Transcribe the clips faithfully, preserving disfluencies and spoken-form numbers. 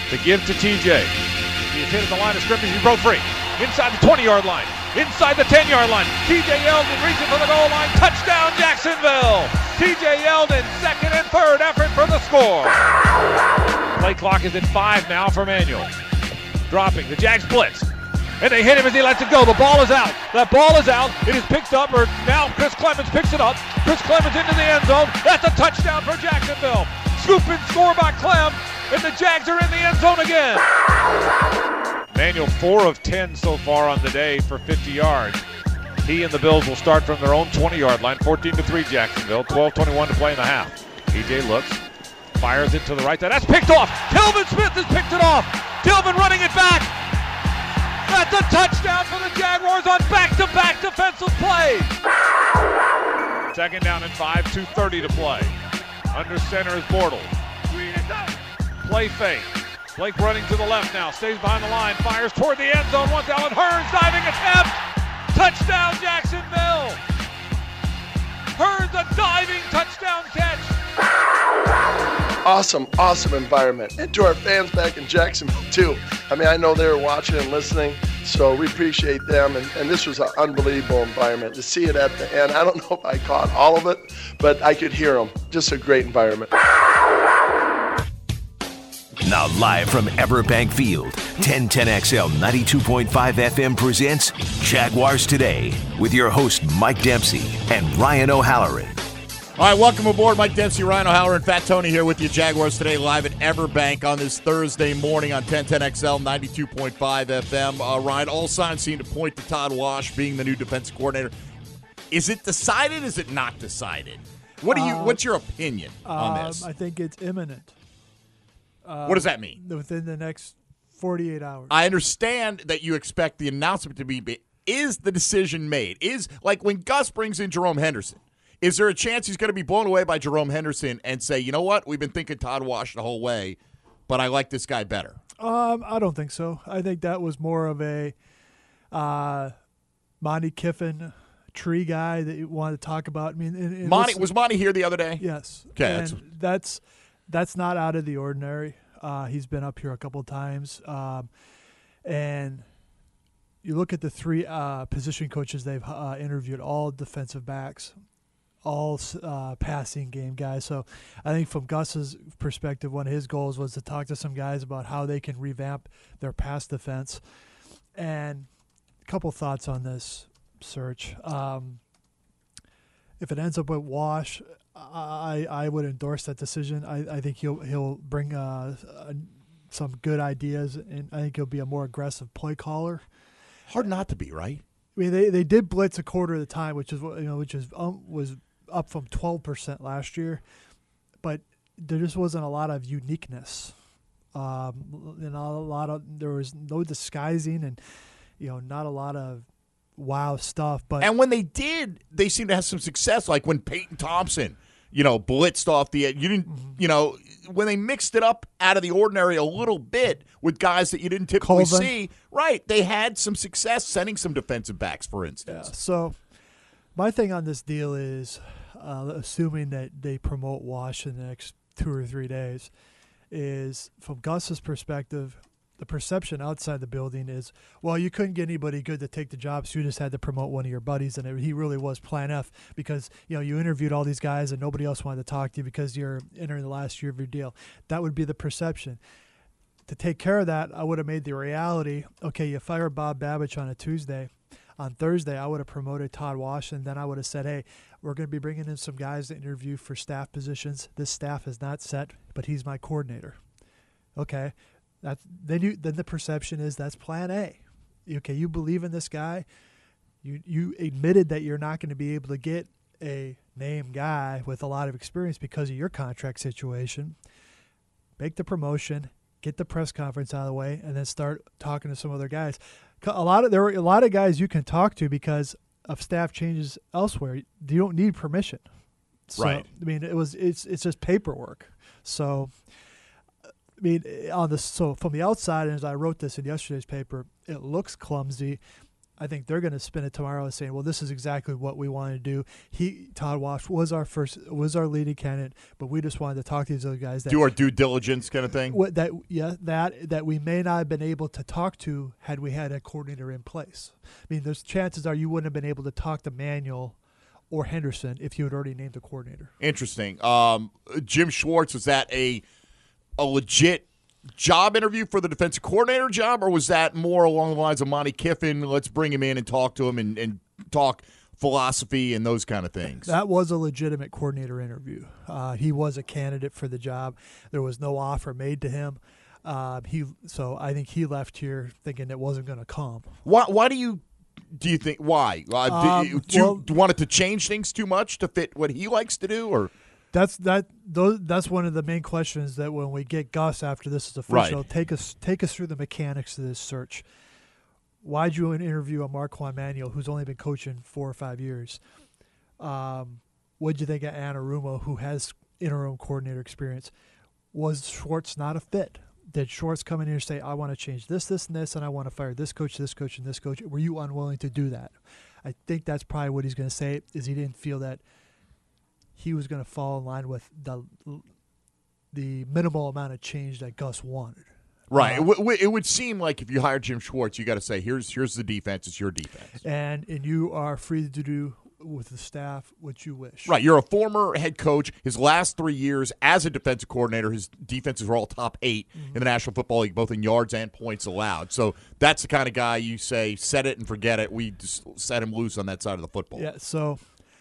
to give to T J. He's hit at the line of scrimmage. He broke free. Inside the twenty-yard line. Inside the ten-yard line. T J Yeldon reaching for the goal line. Touchdown, Jacksonville. T J Yeldon, second and third effort for the score. Play clock is at five now for Manuel. Dropping. The Jags blitz. And they hit him as he lets it go. The ball is out. That ball is out. It is picked up, or now Chris Clemens picks it up. Chris Clemens into the end zone. That's a touchdown for Jacksonville. Scoop and score by Clem, and the Jags are in the end zone again. Manuel, four of ten so far on the day for fifty yards. He and the Bills will start from their own twenty-yard line, fourteen to three Jacksonville, twelve twenty-one to play in the half. T J looks, fires it to the right side. That's picked off. Tilvin Smith has picked it off. Tilvin running it back. That's a touchdown for the Jaguars on back-to-back defensive plays. Second down and five, two thirty to play. Under center is Bortles. Play fake. Blake running to the left now, stays behind the line, fires toward the end zone. Once Allen Hurns, diving attempt. Touchdown, Jacksonville. Hurns, a diving touchdown catch. Awesome, awesome environment. And to our fans back in Jacksonville, too. I mean, I know they were watching and listening, so we appreciate them. And, and this was an unbelievable environment. To see it at the end, I don't know if I caught all of it, but I could hear them. Just a great environment. Now live from Everbank Field, ten ten X L ninety-two point five F M presents Jaguars Today with your host Mike Dempsey and Ryan O'Halloran. All right, welcome aboard. Mike Dempsey, Ryan O'Halloran, Fat Tony here with you. Jaguars Today live at Everbank on this Thursday morning on ten ten X L ninety-two point five F M. Uh, Ryan, all signs seem to point to Todd Wash being the new defensive coordinator. Is it decided? Is it not decided? What do you? Uh, what's your opinion on um, this? I think it's imminent. Uh, what does that mean? Within the next forty-eight hours. I understand that you expect the announcement to be, but is the decision made? Is, like, when Gus brings in Jerome Henderson, is there a chance he's going to be blown away by Jerome Henderson and say, you know what, we've been thinking Todd Wash the whole way, but I like this guy better? Um, I don't think so. I think that was more of a uh, Monty Kiffin tree guy that you wanted to talk about. I mean, and, and Monty, listen, was Monty here the other day? Yes. Okay, and that's that's that's not out of the ordinary. Uh, he's been up here a couple of times, um, and you look at the three uh, position coaches they've uh, interviewed, all defensive backs, all uh, passing game guys. So I think from Gus's perspective, one of his goals was to talk to some guys about how they can revamp their pass defense. And a couple thoughts on this search. Um, if it ends up with Wash, I I would endorse that decision. I, I think he'll he'll bring uh, uh, some good ideas, and I think he'll be a more aggressive play caller. Hard not to be, right? I mean, they, they did blitz a quarter of the time, which is you know which is um, was up from twelve percent last year, but there just wasn't a lot of uniqueness. Um, and not a lot of there was no disguising, and you know not a lot of wow stuff. But and when they did, they seemed to have some success. Like when Peyton Thompson, you know, blitzed off the you didn't mm-hmm. you know when they mixed it up out of the ordinary a little bit with guys that you didn't typically Colvin. see. Right, they had some success sending some defensive backs, for instance. Yeah, so my thing on this deal is, uh, assuming that they promote Wash in the next two or three days, is from Gus's perspective, the perception outside the building is, well, you couldn't get anybody good to take the job, so you just had to promote one of your buddies, and it, he really was Plan F because, you know, you interviewed all these guys and nobody else wanted to talk to you because you're entering the last year of your deal. That would be the perception. To take care of that, I would have made the reality, okay, you fire Bob Babich on a Tuesday. On Thursday, I would have promoted Todd Wash, and then I would have said, hey, we're going to be bringing in some guys to interview for staff positions. This staff is not set, but he's my coordinator. Okay. That's, then you then the perception is that's Plan A. Okay, you believe in this guy. You you admitted that you're not going to be able to get a name guy with a lot of experience because of your contract situation. Make the promotion, get the press conference out of the way, and then start talking to some other guys. A lot of there are a lot of guys you can talk to because of staff changes elsewhere. You don't need permission. So, right. I mean, it was it's it's just paperwork. So. I mean, on the so from the outside, and as I wrote this in yesterday's paper, it looks clumsy. I think they're going to spin it tomorrow saying, well, this is exactly what we wanted to do. He, Todd Wash, was our first, was our leading candidate, but we just wanted to talk to these other guys. That, do our due diligence kind of thing? What, that yeah, that that we may not have been able to talk to had we had a coordinator in place. I mean, there's chances are you wouldn't have been able to talk to Manuel or Henderson if you had already named a coordinator. Interesting. Um, Jim Schwartz, was that a a legit job interview for the defensive coordinator job, or was that more along the lines of Monty Kiffin, let's bring him in and talk to him and, and talk philosophy and those kind of things? That was a legitimate coordinator interview. Uh, he was a candidate for the job. There was no offer made to him. Uh, he so I think he left here thinking it wasn't going to come. Why, why do you do you think why? Uh, Um, do you, do well- you want it to change things too much to fit what he likes to do, or That's that. Those, that's one of the main questions that when we get Gus after this is official, Right. take us take us through the mechanics of this search. Why'd you interview a Marquand Manuel who's only been coaching four or five years? Um, what'd you think of Anarumo, who has interim coordinator experience? Was Schwartz not a fit? Did Schwartz come in here and say, I want to change this, this, and this, and I want to fire this coach, this coach, and this coach? Were you unwilling to do that? I think that's probably what he's going to say, is he didn't feel that he was going to fall in line with the the minimal amount of change that Gus wanted. right? Uh, it, w- w- it would seem like if you hire Jim Schwartz, you got to say, here's here's the defense, it's your defense. And and you are free to do with the staff what you wish. Right, you're a former head coach. His last three years as a defensive coordinator, his defenses were all top eight Mm-hmm. in the National Football League, both in yards and points allowed. So that's the kind of guy you say, set it and forget it. We just set him loose on that side of the football. Yeah, so,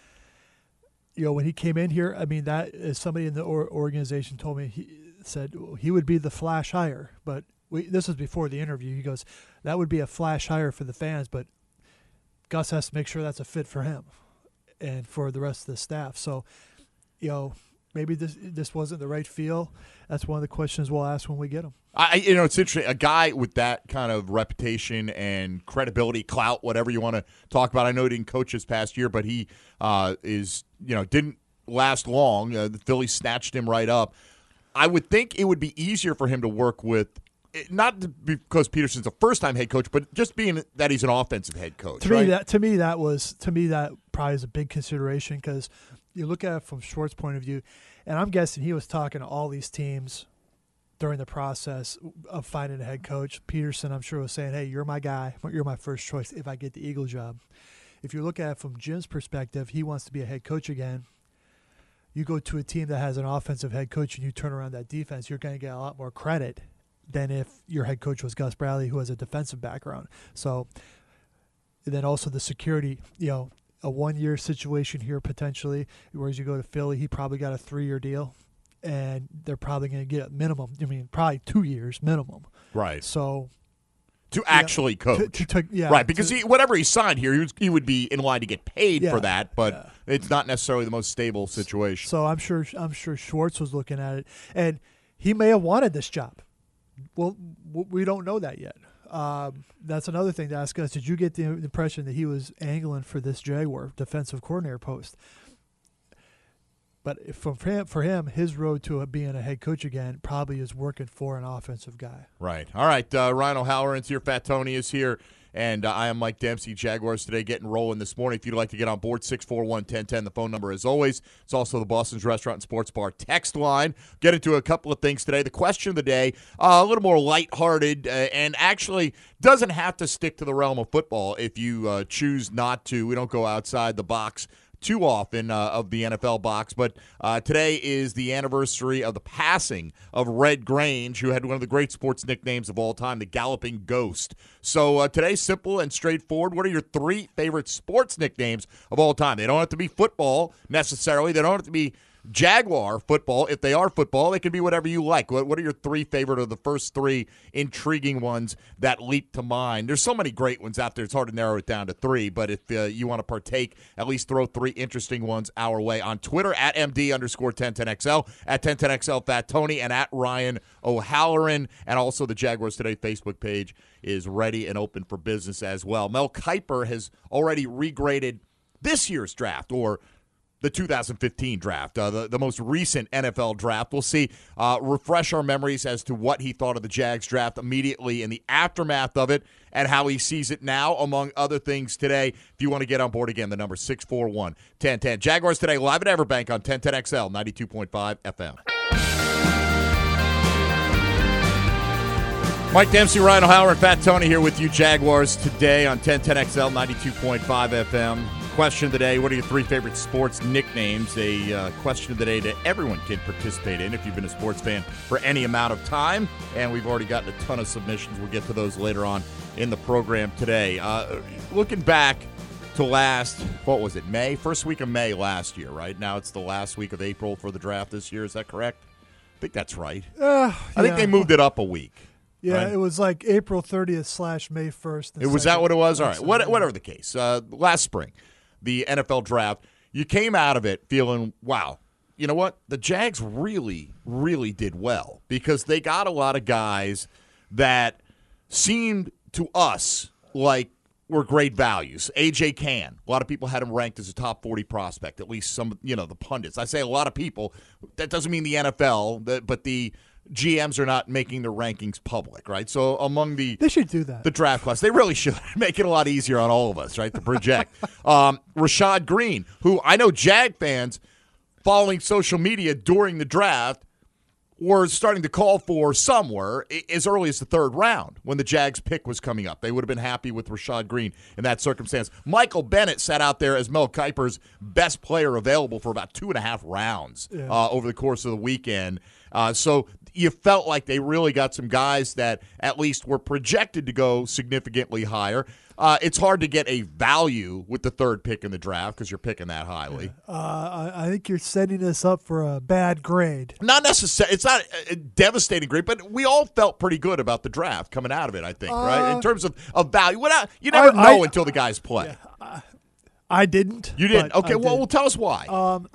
you know, when he came in here, I mean, that is somebody in the or- organization told me, he said he would be the flash hire. But we, this was before the interview. He goes, that would be a flash hire for the fans, but Gus has to make sure that's a fit for him and for the rest of the staff. So, you know, maybe this this wasn't the right feel. That's one of the questions we'll ask when we get him. I, you know, it's interesting. A guy with that kind of reputation and credibility, clout, whatever you want to talk about. I know he didn't coach this past year, but he uh, is, you know, didn't last long. Uh, the Phillies snatched him right up. I would think it would be easier for him to work with, not because Peterson's a first-time head coach, but just being that he's an offensive head coach. To right? me, that to me that was to me that probably is a big consideration because you look at it from Schwartz's point of view, and I'm guessing he was talking to all these teams during the process of finding a head coach. Peterson, I'm sure, was saying, hey, you're my guy. You're my first choice if I get the Eagle job. If you look at it from Jim's perspective, he wants to be a head coach again. You go to a team that has an offensive head coach and you turn around that defense, you're going to get a lot more credit than if your head coach was Gus Bradley, who has a defensive background. So and then also the security, you know, a one-year situation here potentially, whereas you go to Philly, he probably got a three-year deal. And they're probably going to get a minimum. I mean, probably two years minimum. Right. So to actually yeah, coach. To, to, to, yeah, right, because to, he, whatever he signed here, he, was, he would be in line to get paid Yeah, for that, but yeah. it's not necessarily the most stable situation. So I'm sure I'm sure Schwartz was looking at it, and he may have wanted this job. Well, we don't know that yet. Um, that's another thing to ask us. Did you get the impression that he was angling for this Jaguar defensive coordinator post? But for him, for him, his road to being a head coach again probably is working for an offensive guy. Right. All right. Uh, Ryan O'Halloran's here. Fat Tony is here. And uh, I am Mike Dempsey. Jaguars today getting rolling this morning. If you'd like to get on board, six four one, one zero one zero. The phone number as always. It's also the Boston's Restaurant and Sports Bar text line. Get into a couple of things today. The question of the day, uh, a little more lighthearted, uh, and actually doesn't have to stick to the realm of football if you uh, choose not to. We don't go outside the box too often uh, of the N F L box, but uh, today is the anniversary of the passing of Red Grange, who had one of the great sports nicknames of all time, the Galloping Ghost. So uh, today's simple and straightforward. What are your three favorite sports nicknames of all time? They don't have to be football necessarily. They don't have to be Jaguar football. If they are football, they can be whatever you like. What, what are your three favorite or the first three intriguing ones that leap to mind? There's so many great ones out there. It's hard to narrow it down to three, but if uh, you want to partake, at least throw three interesting ones our way on Twitter at M D underscore ten ten X L, at ten ten X L Fat Tony, and at Ryan O'Halloran. And also the Jaguars Today Facebook page is ready and open for business as well. Mel Kiper has already regraded this year's draft, or the two thousand fifteen draft, uh, the, the most recent N F L draft. We'll see, uh, refresh our memories as to what he thought of the Jags draft immediately in the aftermath of it and how he sees it now, among other things today. If you want to get on board again, the number six four one, one zero one zero. Jaguars Today, live at Everbank on ten ten X L, ninety-two point five F M. Mike Dempsey, Ryan O'Halloran, and Fat Tony here with you. Jaguars Today on ten ten X L, ninety-two point five F M. Question of the day, what are your three favorite sports nicknames? A uh, question of the day that everyone can participate in if you've been a sports fan for any amount of time. And we've already gotten a ton of submissions. We'll get to those later on in the program today. Uh, looking back to last, what was it, May? First week of May last year, right? Now it's the last week of April for the draft this year. Is that correct? I think that's right. Uh, I think yeah. they moved it up a week. Yeah, right? It was like April thirtieth slash May first. It was that what it was? All right, what, whatever the case. Uh, last spring, the N F L draft, you came out of it feeling, wow, you know what? The Jags really, really did well because they got a lot of guys that seemed to us like were great values. A J Cann, a lot of people had him ranked as a top forty prospect, at least some, you know, the pundits. I say a lot of people. That doesn't mean the N F L, but the G Ms are not making their rankings public, right? So among the they should do that. The draft class, they really should make it a lot easier on all of us, right, to project. um, Rashad Green, who I know Jag fans following social media during the draft were starting to call for somewhere as early as the third round when the Jags pick was coming up. They would have been happy with Rashad Green in that circumstance. Michael Bennett sat out there as Mel Kiper's best player available for about two and a half rounds yeah. uh, over the course of the weekend. Uh, so you felt like they really got some guys that at least were projected to go significantly higher. Uh, it's hard to get a value with the third pick in the draft because you're picking that highly. Uh, I, I think you're setting us up for a bad grade. Not necessarily. It's not a, a devastating grade, but we all felt pretty good about the draft coming out of it, I think, uh, right? In terms of, of value. What, you never I, know I, until the guys play. Yeah, I, I didn't. You didn't? Okay, I well, did. well, tell us why. Um,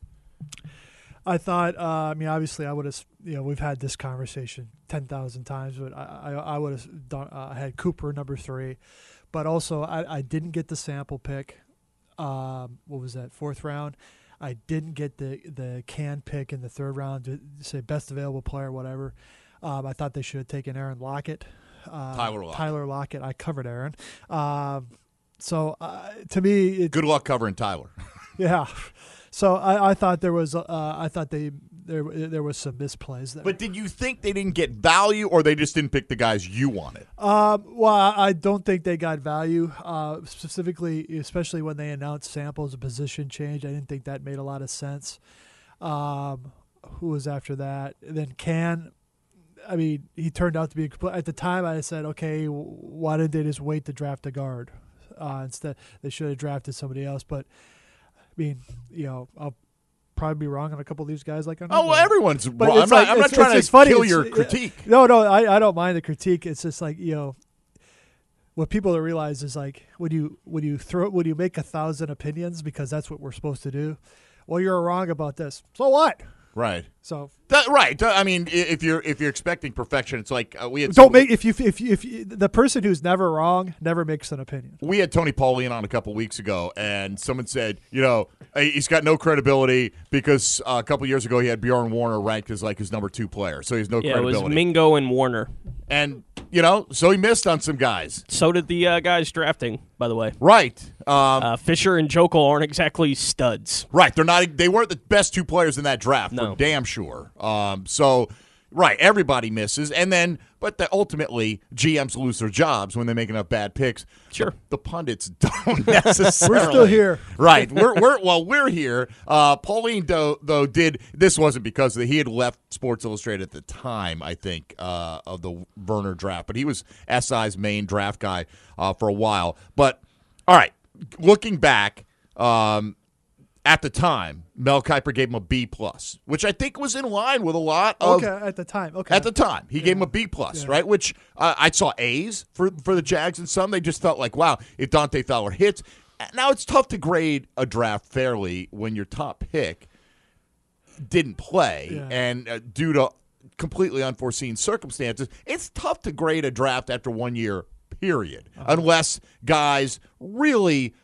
I thought, uh, I mean, obviously I would have, you know, we've had this conversation ten thousand times, but I, I, I would have done, uh, had Cooper number three. But also, I, I didn't get the sample pick. Um, what was that, fourth round? I didn't get the the can pick in the third round to say best available player, whatever. Um, I thought they should have taken Aaron Lockett. Uh, Tyler Lockett. Tyler Lockett. I covered Aaron. Um, so uh, to me, it, good luck covering Tyler. Yeah. So I, I thought there was, uh, I thought they there there was some misplays there. But did you think they didn't get value, or they just didn't pick the guys you wanted? Um, well, I don't think they got value, uh, specifically, especially when they announced Sample as a position change. I didn't think that made a lot of sense. Um, who was after that? And then Can. I mean, he turned out to be – at the time I said, okay, why did they just wait to draft a guard? Uh, instead, they should have drafted somebody else. But – I mean, you know, I'll probably be wrong on a couple of these guys. Like, oh, well, everyone's but wrong. I'm like, not, I'm not it's, trying it's to funny. kill It's, your critique. No, no, I, I don't mind the critique. It's just like, you know, what people don't realize is like when you when you throw when you make a thousand opinions because that's what we're supposed to do. Well, you're wrong about this. So what? Right. So that, right. I mean, if you're if you're expecting perfection, it's like uh, we had don't make if you if you, if you, the person who's never wrong never makes an opinion. We had Tony Pauline on a couple weeks ago, and someone said, you know, he's got no credibility because uh, a couple years ago he had Bjorn Warner ranked as like his number two player, so he has no yeah, credibility. Yeah, it was Mingo and Warner. And you know, so he missed on some guys. So did the uh, guys drafting, by the way. Right. Um, uh, Fisher and Jokel aren't exactly studs. Right. They're not. They weren't the best two players in that draft. No. For damn sure. Um, so, right. Everybody misses, and then, but the, ultimately, G Ms lose their jobs when they make enough bad picks. Sure. The, the pundits don't necessarily. We're still here. Right. We're we're well. We're here. Uh, Pauline though, though did this wasn't because he had left Sports Illustrated at the time. I think uh, of the Werner draft, but he was S I's main draft guy uh, for a while. But all right. Looking back, um, at the time, Mel Kiper gave him a B plus, which I think was in line with a lot of. Okay, at the time. Okay, at the time, he yeah. gave him a B plus, yeah. right? Which uh, I saw A's for for the Jags, and some they just felt like, wow, if Dante Fowler hits. Now it's tough to grade a draft fairly when your top pick didn't play, yeah. and uh, due to completely unforeseen circumstances, it's tough to grade a draft after one year. Period. Uh-huh. Unless guys really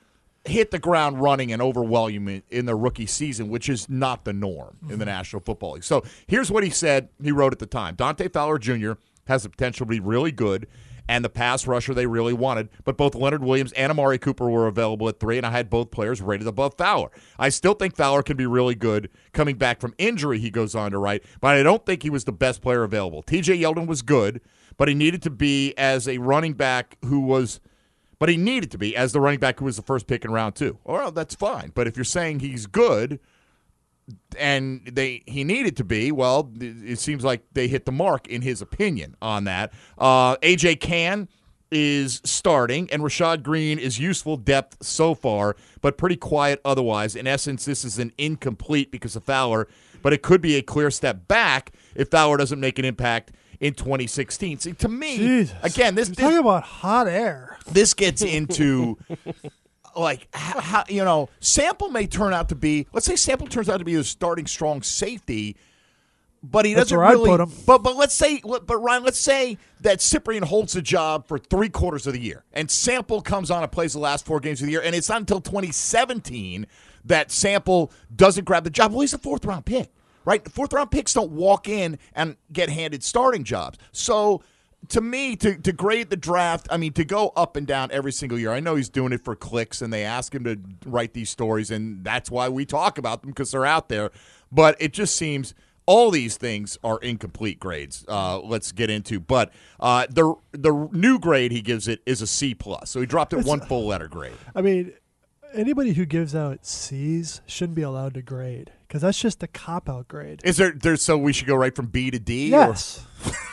hit the ground running and overwhelm you in their rookie season, which is not the norm in the National Football League. So here's what he said. He wrote at the time. Dante Fowler Junior has the potential to be really good and the pass rusher they really wanted, but both Leonard Williams and Amari Cooper were available at three, and I had both players rated above Fowler. I still think Fowler can be really good coming back from injury, he goes on to write, but I don't think he was the best player available. T J Yeldon was good, but he needed to be as a running back who was – But he needed to be as the running back who was the first pick in round two. Well, that's fine. But if you're saying he's good and they he needed to be, well, it seems like they hit the mark in his opinion on that. Uh, A J Cann is starting, and Rashad Green is useful depth so far, but pretty quiet otherwise. In essence, this is an incomplete because of Fowler, but it could be a clear step back if Fowler doesn't make an impact in twenty sixteen. See, to me, Jesus. again, this, You're this talking about hot air. This gets into, like, how, you know, Sample may turn out to be, let's say Sample turns out to be a starting strong safety, but he That's doesn't where I'd really. put him. But but let's say, but Ryan, let's say that Cyprien holds the job for three quarters of the year, and Sample comes on and plays the last four games of the year, and it's not until twenty seventeen that Sample doesn't grab the job. Well, he's a fourth round pick, right? Fourth round picks don't walk in and get handed starting jobs. So, to me, to, to grade the draft, I mean, to go up and down every single year, I know he's doing it for clicks, and they ask him to write these stories, and that's why we talk about them, because they're out there. But it just seems all these things are incomplete grades. Uh, let's get into. But uh, the the new grade he gives it is a C plus. So he dropped it It's- one full letter grade. I mean, anybody who gives out C's shouldn't be allowed to grade because that's just a cop-out grade. Is there there so we should go right from B to D? Yes.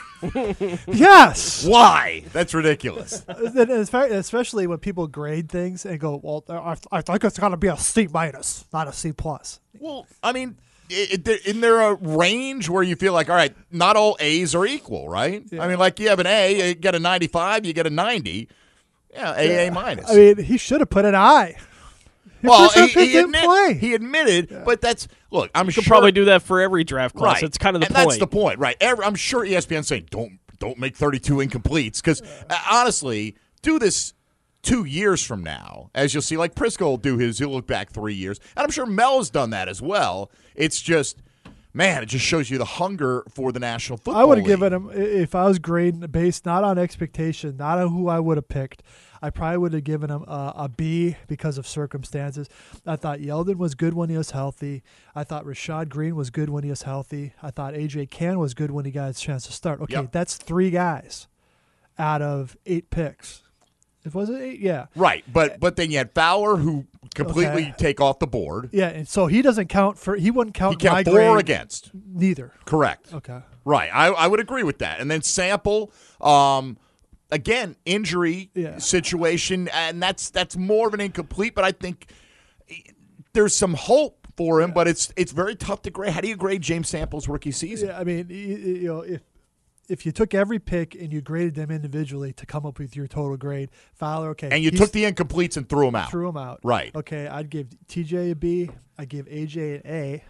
Yes. Or why? That's ridiculous. And it's very- Especially when people grade things and go, well, I, I think it's got to be a C minus, not a C plus. Well, I mean, i- i- isn't there a range where you feel like, all right, not all A's are equal, right? Yeah. I mean, like you have an A, you get a ninety-five, you get a ninety. Yeah, A, A minus. I mean, he should have put an I. His well, first round he, pick he, didn't admit- play. he admitted, but that's, look, I'm You sure. could probably do that for every draft class. Right. It's kind of the and point. that's the point, right? Every, I'm sure E S P N's saying, don't, don't make thirty-two incompletes, because uh, honestly, do this two years from now, as you'll see, like Prisco will do his, he'll look back three years, and I'm sure Mel's done that as well. It's just, man, it just shows you the hunger for the National Football I would have League. given him, if I was grading based not on expectation, not on who I would have picked, I probably would have given him a, a B because of circumstances. I thought Yeldon was good when he was healthy. I thought Rashad Green was good when he was healthy. I thought A J Cann was good when he got his chance to start. Okay, Yep. that's three guys out of eight picks. If was it eight? Yeah. Right, but but then you had Fowler, who completely Okay. take off the board. Yeah, and so he doesn't count for, he wouldn't He count my kept four grade. against. Neither. Correct. Okay. Right. I, I would agree with that. And then Sample, um, again, injury Yeah. situation, and that's that's more of an incomplete, but I think there's some hope for him, but it's it's very tough to grade. How do you grade James Sample's rookie season? Yeah, I mean, you, you know, if if you took every pick and you graded them individually to come up with your total grade, Fowler, okay, And you he's- took the incompletes and threw them out. threw them out. Right. Okay, I'd give T J a B. I'd give A J an A.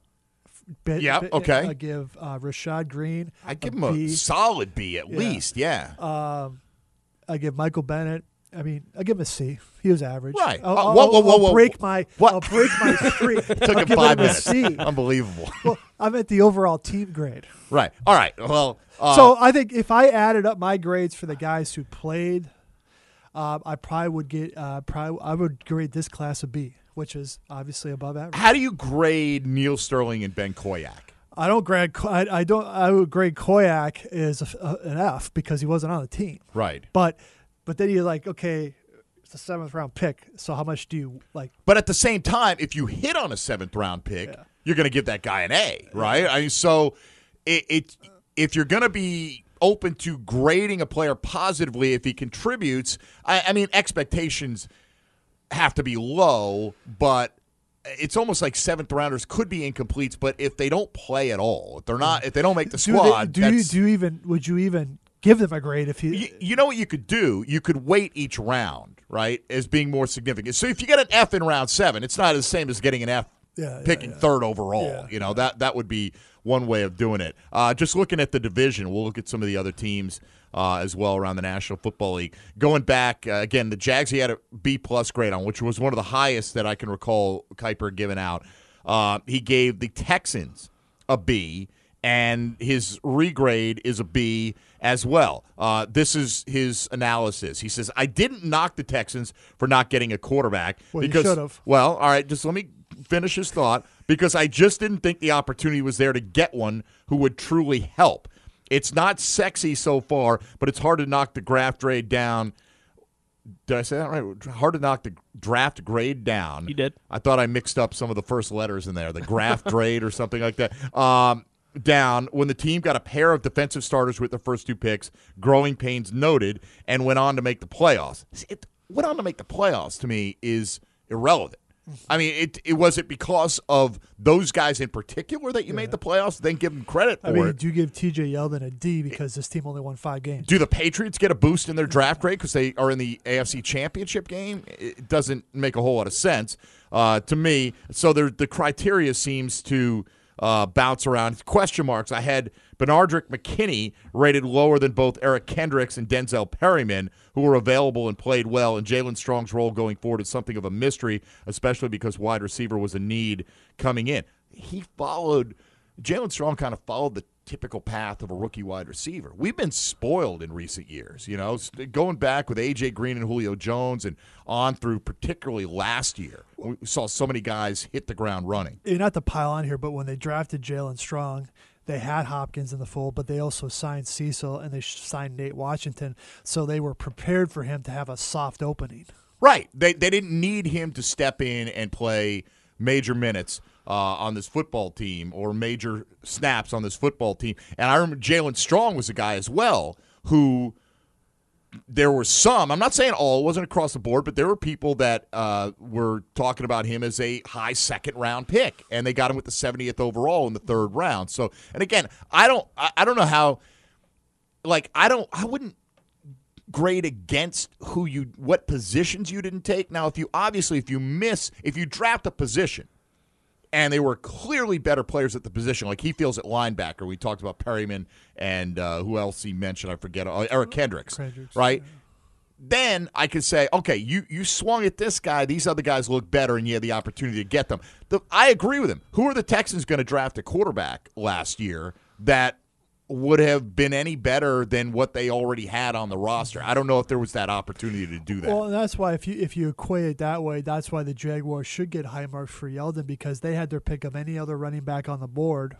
B- Yeah, B- okay. I'd give uh, Rashad Green. I'd give a him a B. solid B at Yeah. least, yeah. Um, I give Michael Bennett. I mean, I give him a C. He was average. Right. I'll, Uh, I'll- whoa, whoa, whoa, I'll whoa. break my. What? I'll break my streak. Took I'll him give five him a minutes. C. Unbelievable. Well, I'm at the overall team grade. Right. All right. Well, uh, So I think if I added up my grades for the guys who played, um, I probably would get uh, probably I would grade this class a B, which is obviously above average. how do you grade Neil Sterling and Ben Koyak? I don't grade. I, I don't. I would grade Koyak as a, a, an F because he wasn't on the team. Right. But but then you're like, okay, it's a seventh round pick. So how much do you like? But at the same time, if you hit on a seventh round pick, Yeah. you're going to give that guy an A, right? I mean, so it, it if you're going to be open to grading a player positively if he contributes, I, I mean, expectations have to be low, but it's almost like seventh rounders could be incompletes. But if they don't play at all, if they're not, if they don't make the Do, they, squad, do you that's- do you even would you even give them a grade if you? You, you know what you could do? You could weight each round, right, as being more significant. So if you get an F in round seven, it's not the same as getting an F Yeah, yeah, picking yeah. third overall. Yeah. You know, that that would be one way of doing it. Uh, just looking at the division, we'll look at some of the other teams uh, as well around the National Football League. Going back, uh, again, the Jags he had a B-plus grade on, which was one of the highest that I can recall Kuiper giving out. Uh, he gave the Texans a B, and his regrade is a B as well. Uh, this is his analysis. He says, I didn't knock the Texans for not getting a quarterback. Well, because, you should have. Well, all right, just let me finish his thought, because I just didn't think the opportunity was there to get one who would truly help. It's not sexy so far, but it's hard to knock the draft grade down. Did I say that right? Hard to knock the draft grade down. You did. I thought I mixed up some of the first letters in there, the draft grade or something like that. Um, down when the team got a pair of defensive starters with their first two picks, growing pains noted, and went on to make the playoffs. It went on to make the playoffs to me is irrelevant. I mean, it it was it because of those guys in particular that you yeah. made the playoffs? Then give them credit for I mean, it. do you give T J Yeldon a D because this team only won five games? Do the Patriots get a boost in their draft grade because they are in the A F C Championship game? It doesn't make a whole lot of sense uh, to me. So the criteria seems to uh, bounce around. Question marks. I had Benardrick McKinney rated lower than both Eric Kendricks and Denzel Perryman, who were available and played well, and Jalen Strong's role going forward is something of a mystery, especially because wide receiver was a need coming in. He followed – Jalen Strong kind of followed the typical path of a rookie wide receiver. We've been spoiled in recent years, you know, going back with A J Green and Julio Jones and on through particularly last year. We saw so many guys hit the ground running. Not to pile on here, but when they drafted Jalen Strong – they had Hopkins in the fold, but they also signed Cecil and they signed Nate Washington, so they were prepared for him to have a soft opening. Right. They they didn't need him to step in and play major minutes uh, on this football team or major snaps on this football team. And I remember Jalen Strong was a guy as well who there were some, I'm not saying all, it wasn't across the board, but there were people that uh, were talking about him as a high second-round pick, and they got him with the seventieth overall in the third round. So, and again, I don't, I, I don't know how, like, I don't, I wouldn't grade against who you, what positions you didn't take. Now, if you, obviously, if you miss, if you draft a position, and they were clearly better players at the position, like he feels at linebacker. We talked about Perryman and uh, who else he mentioned, I forget, uh, Eric Kendricks, Kendricks right? Yeah. Then I could say, okay, you you swung at this guy. These other guys look better, and you had the opportunity to get them. The, I agree with him. Who are the Texans going to draft a quarterback last year that would have been any better than what they already had on the roster? I don't know if there was that opportunity to do that. Well, and that's why if you if you equate it that way, that's why the Jaguars should get high marks for Yeldon, because they had their pick of any other running back on the board,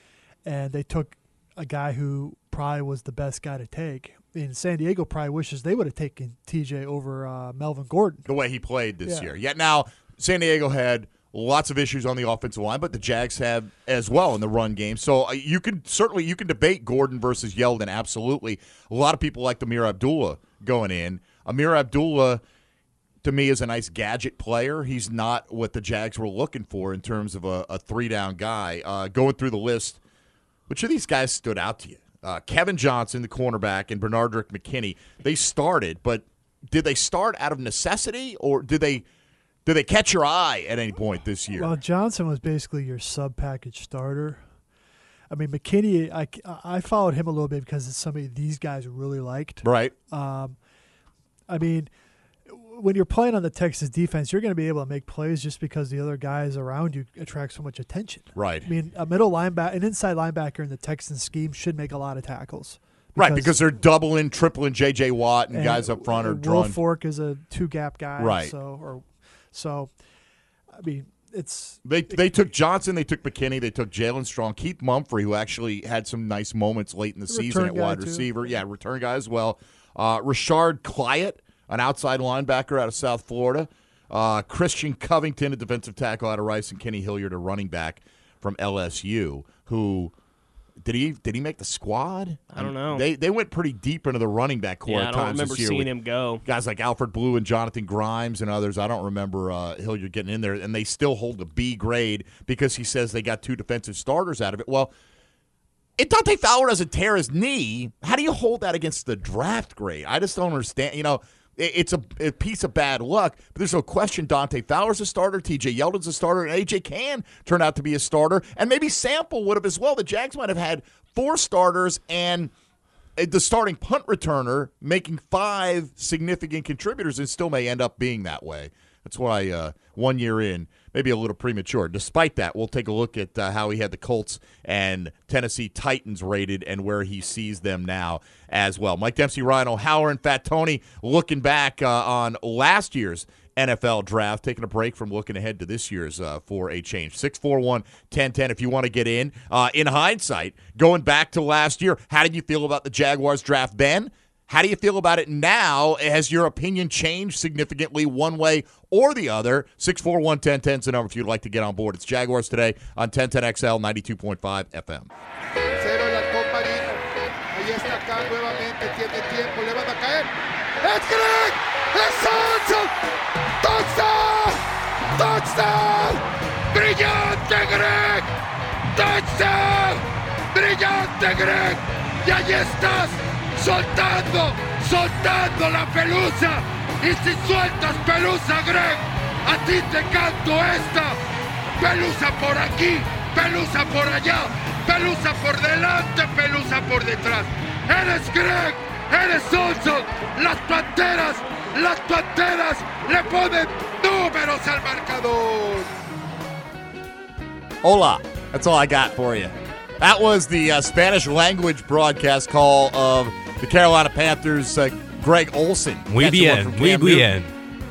and they took a guy who probably was the best guy to take. And San Diego probably wishes they would have taken T J over uh, Melvin Gordon. The way he played this Yeah. year. Yet now, San Diego had lots of issues on the offensive line, but the Jags have as well in the run game. So uh, you can certainly you can debate Gordon versus Yeldon, absolutely. A lot of people like Amir Abdullah going in. Amir Abdullah, to me, is a nice gadget player. He's not what the Jags were looking for in terms of a, a three-down guy. Uh, going through the list, which of these guys stood out to you? Uh, Kevin Johnson, the cornerback, and Benardrick McKinney, they started, but did they start out of necessity, or did they did they catch your eye at any point this year? Well, Johnson was basically your sub-package starter. I mean, McKinney, I, I followed him a little bit because it's somebody these guys really liked. Right. Um, I mean, when you're playing on the Texas defense, you're going to be able to make plays just because the other guys around you attract so much attention. Right. I mean, a middle linebacker, an inside linebacker in the Texan scheme should make a lot of tackles. Because, right, because they're doubling, tripling J J Watt and, and guys up front are drawn. Will Fork is a two-gap guy. Right. So, or, so I mean, it's they it, they took Johnson, they took McKinney, they took Jalen Strong, Keith Mumphrey, who actually had some nice moments late in the season at wide receiver. Yeah, return guy as well. Uh, Rashard Clyett, an outside linebacker out of South Florida. Uh, Christian Covington, a defensive tackle out of Rice, and Kenny Hilliard, a running back from L S U, who did he did he make the squad? I don't know. They they went pretty deep into the running back core yeah, at I don't times remember this year. seeing him go. Guys like Alfred Blue and Jonathan Grimes and others. I don't remember uh, Hilliard getting in there, and they still hold a B grade because he says they got two defensive starters out of it. Well, if Dante Fowler doesn't tear his knee, how do you hold that against the draft grade? I just don't understand. You know, it's a, a piece of bad luck, but there's no question Dante Fowler's a starter, T J Yeldon's a starter, and A J Cann turned out to be a starter, and maybe Sample would have as well. The Jags might have had four starters and the starting punt returner making five significant contributors, and still may end up being that way. That's why uh, one year in, maybe a little premature. Despite that, we'll take a look at uh, how he had the Colts and Tennessee Titans rated and where he sees them now as well. Mike Dempsey, Ryan O'Halloran, Fat Tony looking back uh, on last year's N F L draft, taking a break from looking ahead to this year's uh, for a change. six four one, ten ten if you want to get in. Uh, in hindsight, going back to last year, how did you feel about the Jaguars draft then? How do you feel about it now? Has your opinion changed significantly one way or the other? six four one, ten ten is the number if you'd like to get on board. It's Jaguars Today on ten ten X L ninety-two point five F M. Cero el halcón marino. Ahí está acá nuevamente. Tiene tiempo. Le van a caer. ¡Es Greg! ¡Es Olsen! ¡Touchdown! ¡Touchdown! ¡Brillante Greg! ¡Touchdown! ¡Brillante Greg! ¡Y ahí estás! Soltando, soltando la pelusa. Y si sueltas pelusa, Greg, a ti te canto esta. Pelusa por aquí, pelusa por allá, pelusa por delante, pelusa por detrás. Eres Greg, eres Olsen. Las Panteras, las Panteras le ponen números al marcador. Hola. That's all I got for you. That was the uh, Spanish language broadcast call of the Carolina Panthers' uh, Greg Olsen. Muy bien, muy bien.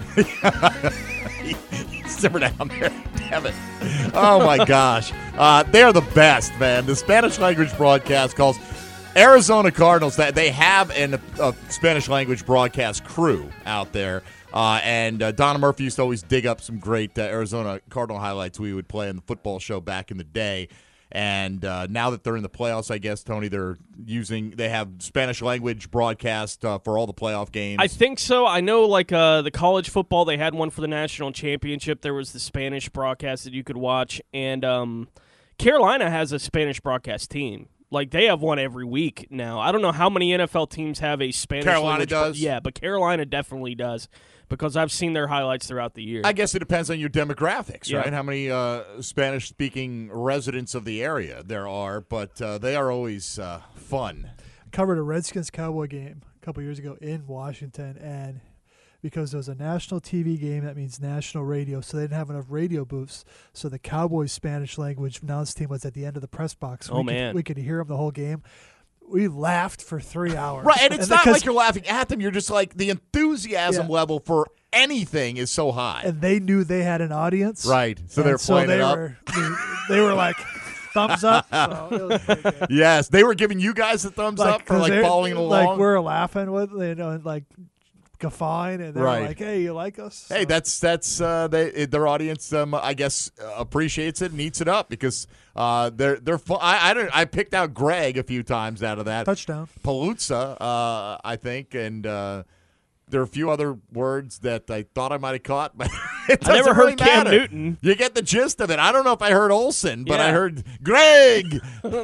Simmer down there. Damn it. Oh, my gosh. Uh, they're the best, man. The Spanish language broadcast calls. Arizona Cardinals, they have an, a Spanish language broadcast crew out there. Uh, and uh, Donna Murphy used to always dig up some great uh, Arizona Cardinal highlights we would play on the football show back in the day. And uh, now that they're in the playoffs, I guess, Tony, they're using, they have Spanish language broadcast uh, for all the playoff games. I think so. I know, like, uh, the college football, they had one for the national championship. There was the Spanish broadcast that you could watch. And um, Carolina has a Spanish broadcast team. Like, they have one every week now. I don't know how many N F L teams have a Spanish Carolina language. does? Bro- yeah, but Carolina definitely does, because I've seen their highlights throughout the year. I guess it depends on your demographics, Yeah. right? How many uh, Spanish-speaking residents of the area there are, but uh, they are always uh, fun. Covered a Redskins-Cowboy game a couple years ago in Washington, and because it was a national T V game, that means national radio, so they didn't have enough radio booths. So the Cowboys' Spanish language announce team was at the end of the press box. Oh, we man. Could, we could hear them the whole game. We laughed for three hours. Right, and it's and not because, like you're laughing at them. You're just like, the enthusiasm Yeah. level for anything is so high. And they knew they had an audience. Right, so and they're so playing they it up. were, They, they were like, thumbs up. So it was pretty good. Yes, they were giving you guys the thumbs up for 'cause like they're- following along. Like we're laughing with, you know, and like guffawing, and they're Right. like, "Hey, you like us?" Hey, So- that's that's uh, they their audience, um, I guess, uh, appreciates it and eats it up because uh, they're they're. Fu- I I, don't, I picked out Greg a few times out of that touchdown. Palooza, uh, I think, and uh, there are a few other words that I thought I might have caught, but it I never doesn't heard really Cam matter. Newton. You get the gist of it. I don't know if I heard Olsen, but I Yeah. heard Greg.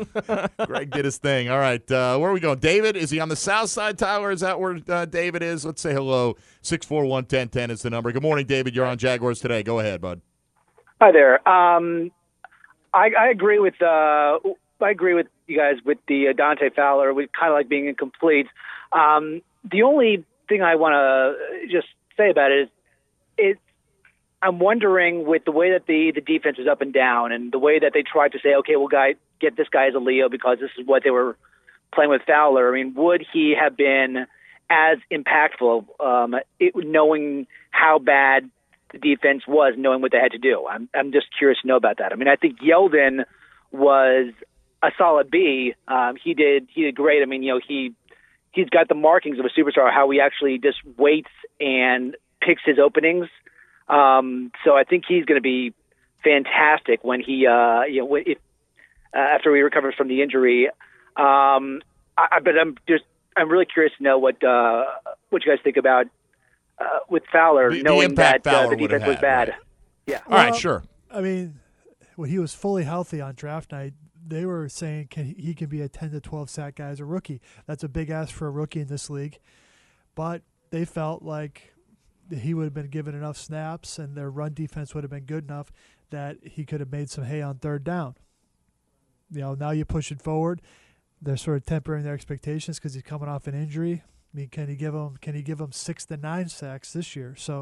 Greg did his thing. All right, uh, where are we going? David, is he on the south side, Tyler? Is that where uh, David is? Let's say hello. six four one, ten ten is the number. Good morning, David. You're on Jaguars Today. Go ahead, bud. Hi there. Um, I, I agree with uh, I agree with you guys with the uh, Dante Fowler. We kind of like being incomplete. Um, the only thing I want to just say about it is, it. I'm wondering with the way that the the defense is up and down, and the way that they tried to say, okay, well, guy, get this guy as a Leo because this is what they were playing with Fowler. I mean, would he have been as impactful, um, it, knowing how bad the defense was, knowing what they had to do? I'm I'm just curious to know about that. I mean, I think Yeldon was a solid B. Um, he did he did great. I mean, you know, he he's got the markings of a superstar. How he actually just waits and picks his openings. Um, so I think he's going to be fantastic when he, uh, you know, if, uh, after he recovers from the injury. Um, I, but I'm just, I'm really curious to know what, uh, what you guys think about, uh, with Fowler, The- the knowing impact that uh, Fowler the would have defense was had, bad. right. Yeah. All right, Well, sure. I mean, when he was fully healthy on draft night, they were saying can, he can be a ten to twelve sack guy as a rookie. That's a big ask for a rookie in this league. But they felt like he would have been given enough snaps and their run defense would have been good enough that he could have made some hay on third down. You know, now you push it forward. They're sort of tempering their expectations because he's coming off an injury. I mean, can he give him can he give him six to nine sacks this year? So,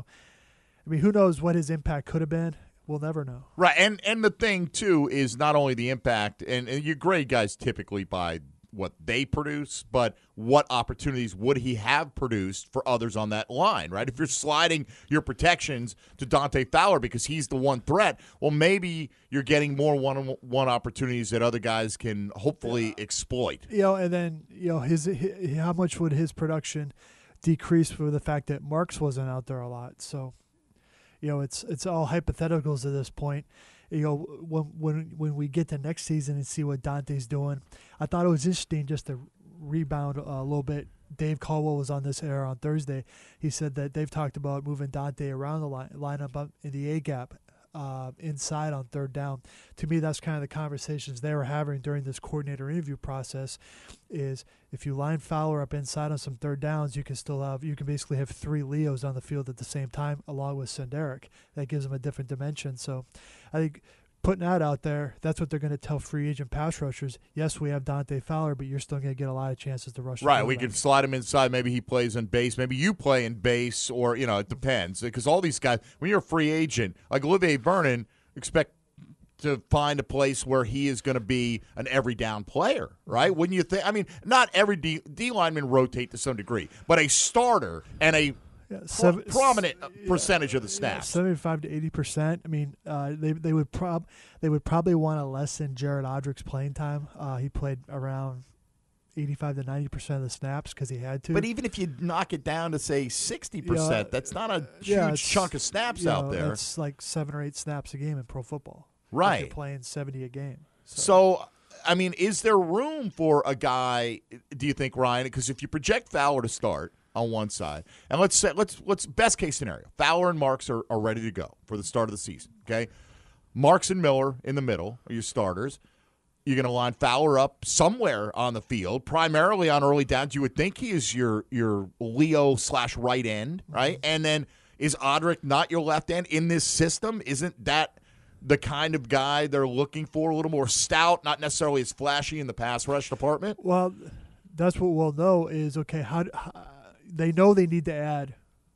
I mean, who knows what his impact could have been? We'll never know. Right, and and the thing too is not only the impact, and, and you grade guys typically by what they produce, but what opportunities would he have produced for others on that line, right? If you're sliding your protections to Dante Fowler because he's the one threat, well, maybe you're getting more one-on-one opportunities that other guys can hopefully yeah. exploit. You know, and then, you know, his, his how much would his production decrease for the fact that Marks wasn't out there a lot? So, you know, it's it's all hypotheticals at this point. You know, when when when we get to next season and see what Dante's doing, I thought it was interesting just to rebound a little bit. Dave Caldwell was on this air on Thursday. He said that they've talked about moving Dante around the line, lineup up in the A gap, uh, inside on third down. To me, that's kind of the conversations they were having during this coordinator interview process. Is if you line Fowler up inside on some third downs, you can still have you can basically have three Leos on the field at the same time, along with Senderic. That gives them a different dimension. So, I think putting that out there, that's what they're going to tell free agent pass rushers. Yes, we have Dante Fowler, but you're still going to get a lot of chances to rush. Right, we can slide him inside. Maybe he plays in base. Maybe you play in base, or, you know, it depends. Because all these guys, when you're a free agent, like Olivier Vernon, expect to find a place where he is going to be an every down player, right? Wouldn't you think? I mean, not every D, D lineman rotate to some degree, but a starter and a Yeah, seven, Pro- prominent yeah, percentage of the snaps, yeah, seventy-five to eighty percent. I mean, uh, they they would prob they would probably want to lessen Jared Odrick's playing time. Uh, he played around eighty-five to ninety percent of the snaps because he had to. But even if you knock it down to say sixty percent, yeah, that's not a huge yeah, chunk of snaps you know, out there. It's like seven or eight snaps a game in pro football. Right, if you're playing seventy a game. So. so, I mean, is there room for a guy? Do you think, Ryan? Because if you project Fowler to start on one side, and let's say let's let's best case scenario, Fowler and Marks are, are ready to go for the start of the season. Okay, Marks and Miller in the middle are your starters. You're going to line Fowler up somewhere on the field, primarily on early downs. You would think he is your your Leo slash right end, right? Mm-hmm. And then is Odrick not your left end in this system? Isn't that the kind of guy they're looking for? A little more stout, not necessarily as flashy in the pass rush department. Well, that's what we'll know is okay. How, how they know they need to add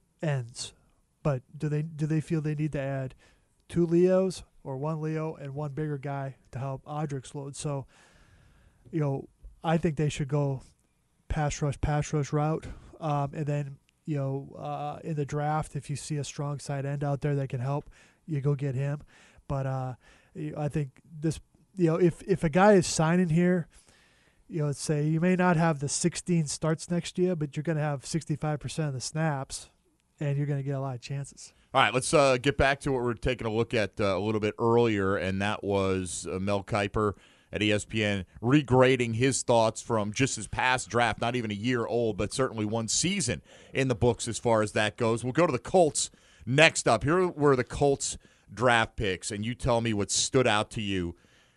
ends, but do they do they feel they need to add two Leos or one Leo and one bigger guy to help Odrick's load? So, you know, I think they should go pass rush, pass rush route, um, and then you know uh, in the draft, if you see a strong side end out there that can help, you go get him. But uh, I think this, you know, if if a guy is signing here, you know, let's say you may not have the sixteen starts next year, but you're going to have sixty-five percent of the snaps, and you're going to get a lot of chances. All right, let's uh, get back to what we were taking a look at uh, a little bit earlier, and that was uh, Mel Kiper at E S P N regrading his thoughts from just his past draft, not even a year old, but certainly one season in the books as far as that goes. We'll go to the Colts next up. Here were the Colts draft picks, and you tell me what stood out to you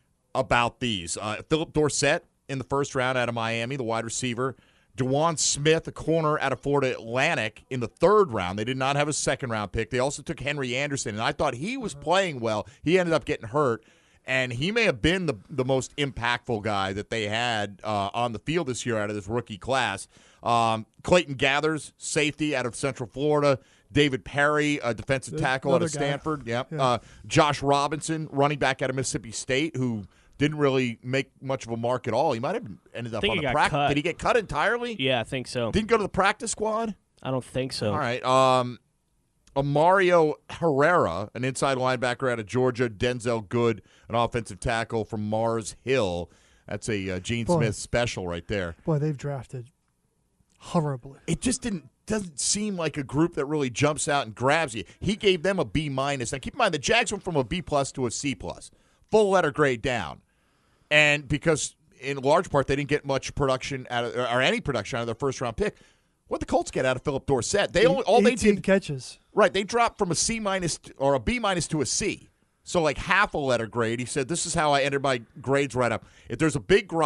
about these. Uh, Philip Dorsett in the first round out of Miami, the wide receiver. DeJuan Smith, a corner out of Florida Atlantic, in the third round. They did not have a second-round pick. They also took Henry Anderson, and I thought he was playing well. He ended up getting hurt, and he may have been the, the most impactful guy that they had uh, on the field this year out of this rookie class. Um, Clayton Gathers, safety out of Central Florida. David Perry, a defensive tackle out of Stanford. Yep. Yeah. Uh, Josh Robinson, running back out of Mississippi State, who didn't really make much of a mark at all. He might have ended up on the practice. Did he get cut entirely? Yeah, I think so. Didn't go to the practice squad? I don't think so. All right. Um, Mario Herrera, an inside linebacker out of Georgia. Denzel Good, an offensive tackle from Mars Hill. That's a uh, Gene boy, Smith special right there. Boy, they've drafted horribly. It just didn't doesn't seem like a group that really jumps out and grabs you. He gave them a B minus. Now keep in mind the Jags went from a B plus to a C plus, full letter grade down, and because in large part they didn't get much production out of, or any production out of their first round pick. What the Colts get out of Philip Dorsett? They only all they did catches. Right, they dropped from a C minus or a B minus to a C. So like half a letter grade. He said, "This is how I entered my grades right up. If there's a big gripe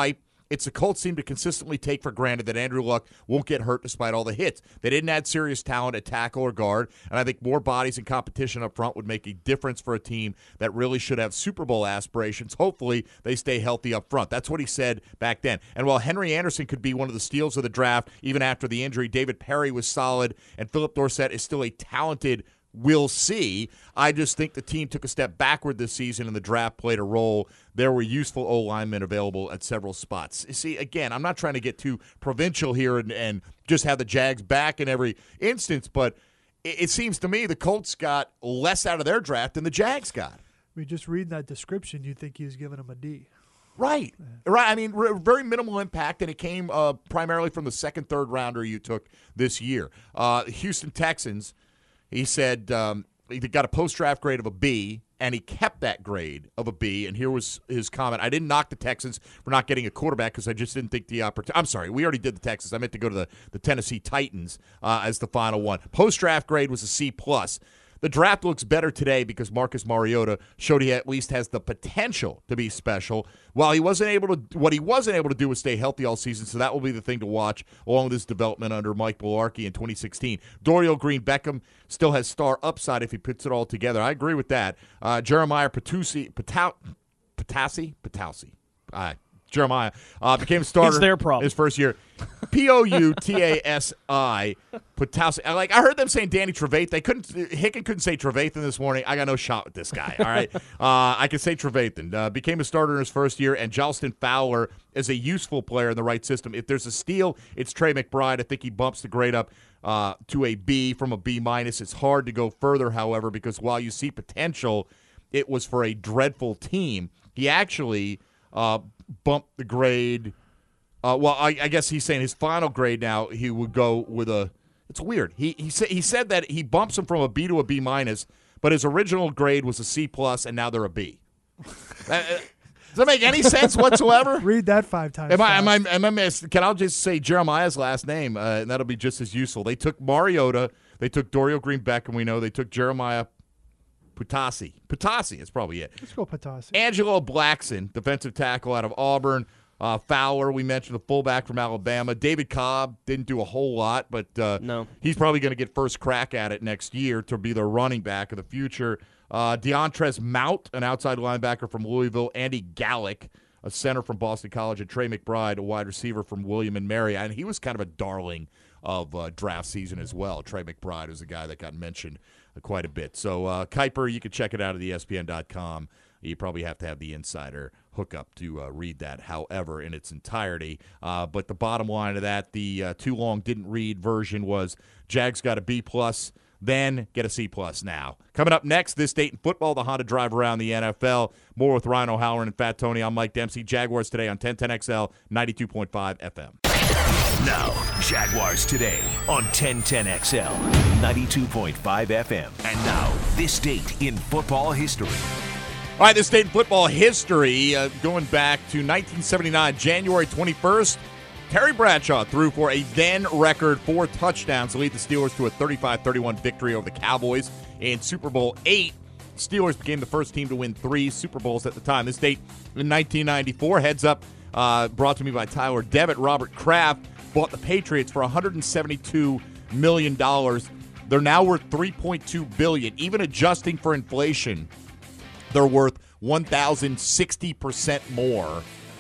It's the Colts seem to consistently take for granted that Andrew Luck won't get hurt despite all the hits. They didn't add serious talent at tackle or guard, and I think more bodies and competition up front would make a difference for a team that really should have Super Bowl aspirations. Hopefully, they stay healthy up front. That's what he said back then. And while Henry Anderson could be one of the steals of the draft, even after the injury, David Perry was solid, and Philip Dorsett is still a talented we'll see. I just think the team took a step backward this season and the draft played a role. There were useful O-linemen available at several spots. You see, again, I'm not trying to get too provincial here and, and just have the Jags back in every instance, but it, it seems to me the Colts got less out of their draft than the Jags got. I mean, just reading that description, you'd think he was giving him a D. Right. Right. I mean, r- very minimal impact, and it came uh, primarily from the second, third rounder you took this year. Uh, Houston Texans, he said um, he got a post-draft grade of a B, and he kept that grade of a B. And here was his comment. I didn't knock the Texans for not getting a quarterback because I just didn't think the opportunity. I'm sorry. We already did the Texans. I meant to go to the, the Tennessee Titans uh, as the final one. Post-draft grade was a C plus. The draft looks better today because Marcus Mariota showed he at least has the potential to be special. While he wasn't able to, what he wasn't able to do was stay healthy all season, so that will be the thing to watch along with his development under Mike Mularkey in twenty sixteen. Dorial Green-Beckham still has star upside if he puts it all together. I agree with that. Uh, Jeremiah Patausi, Patau, Patasi, Patausi, uh, Jeremiah uh, became a starter. It's their problem. His first year. P O U T A S I, Patausi. Like, I heard them saying Danny Trevathan. They couldn't, Hicken couldn't say Trevathan this morning. I got no shot with this guy, all right? uh, I can say Trevathan. Uh, became a starter in his first year, and Jalston Fowler is a useful player in the right system. If there's a steal, it's Trey McBride. I think he bumps the grade up uh, to a B from a B minus. It's hard to go further, however, because while you see potential, it was for a dreadful team. He actually uh, bumped the grade. Uh, well, I, I guess he's saying his final grade now he would go with a. It's weird. He he said he said that he bumps him from a B to a B minus, but his original grade was a C plus, and now they're a B. uh, does that make any sense whatsoever? Read that five times. Am I, am I am I missed? Can I just say Jeremiah's last name, uh, and that'll be just as useful. They took Mariota, they took Dorial Green-Beckham, we know they took Jeremiah Patausi. Patausi is probably it. Let's go Patausi. Angelo Blackson, defensive tackle out of Auburn. Uh, Fowler, we mentioned the fullback from Alabama. David Cobb didn't do a whole lot, but uh, no. he's probably going to get first crack at it next year to be the running back of the future. Uh, Deontrez Mount, an outside linebacker from Louisville. Andy Gallick, a center from Boston College. And Trey McBride, a wide receiver from William and Mary. And he was kind of a darling of uh, draft season as well. Trey McBride was a guy that got mentioned uh, quite a bit. So, uh, Kuiper, you can check it out at E S P N dot com. You probably have to have the insider hookup to uh, read that, however, in its entirety. Uh, but the bottom line of that, the uh, too long didn't read version was Jags got a B plus, then get a C plus now. Coming up next, this date in football, the Honda drive around the N F L. More with Ryan O'Halloran and Fat Tony. I'm Mike Dempsey. Jaguars today on ten ten X L, ninety-two point five F M. Now, Jaguars today on ten ten X L, ninety-two point five F M. And now, this date in football history. All right, this date in football history, uh, going back to nineteen seventy-nine, January twenty-first, Terry Bradshaw threw for a then-record four touchdowns to lead the Steelers to a thirty-five thirty-one victory over the Cowboys in Super Bowl eight. Steelers became the first team to win three Super Bowls at the time. This date in nineteen ninety-four, heads up, uh, brought to me by Tyler Devitt. Robert Kraft bought the Patriots for one hundred seventy-two million dollars. They're now worth three point two billion dollars. Even adjusting for inflation, they're worth one thousand sixty percent more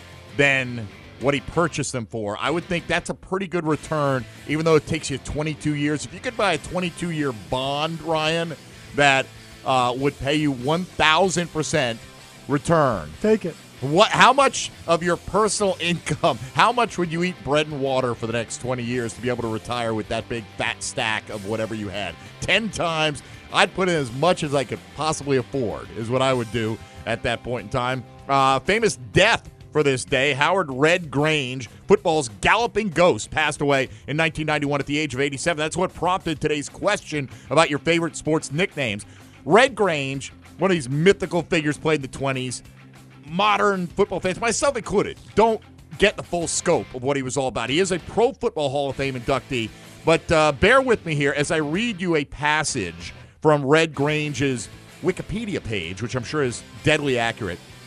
than what he purchased them for. I would think that's a pretty good return, even though it takes you twenty-two years. If you could buy a twenty-two year bond, Ryan, that uh, would pay you one thousand percent return. Take it. What? How much of your personal income, how much would you eat bread and water for the next twenty years to be able to retire with that big fat stack of whatever you had? Ten times. I'd put in as much as I could possibly afford is what I would do at that point in time. Uh, famous death for this day, Howard Red Grange, football's galloping ghost, passed away in nineteen ninety-one at the age of eighty-seven. That's what prompted today's question about your favorite sports nicknames. Red Grange, one of these mythical figures, played in the twenties. Modern football fans, myself included, don't get the full scope of what he was all about. He is a Pro Football Hall of Fame inductee, but uh, bear with me here as I read you a passage from Red Grange's Wikipedia page, which I'm sure is deadly accurate.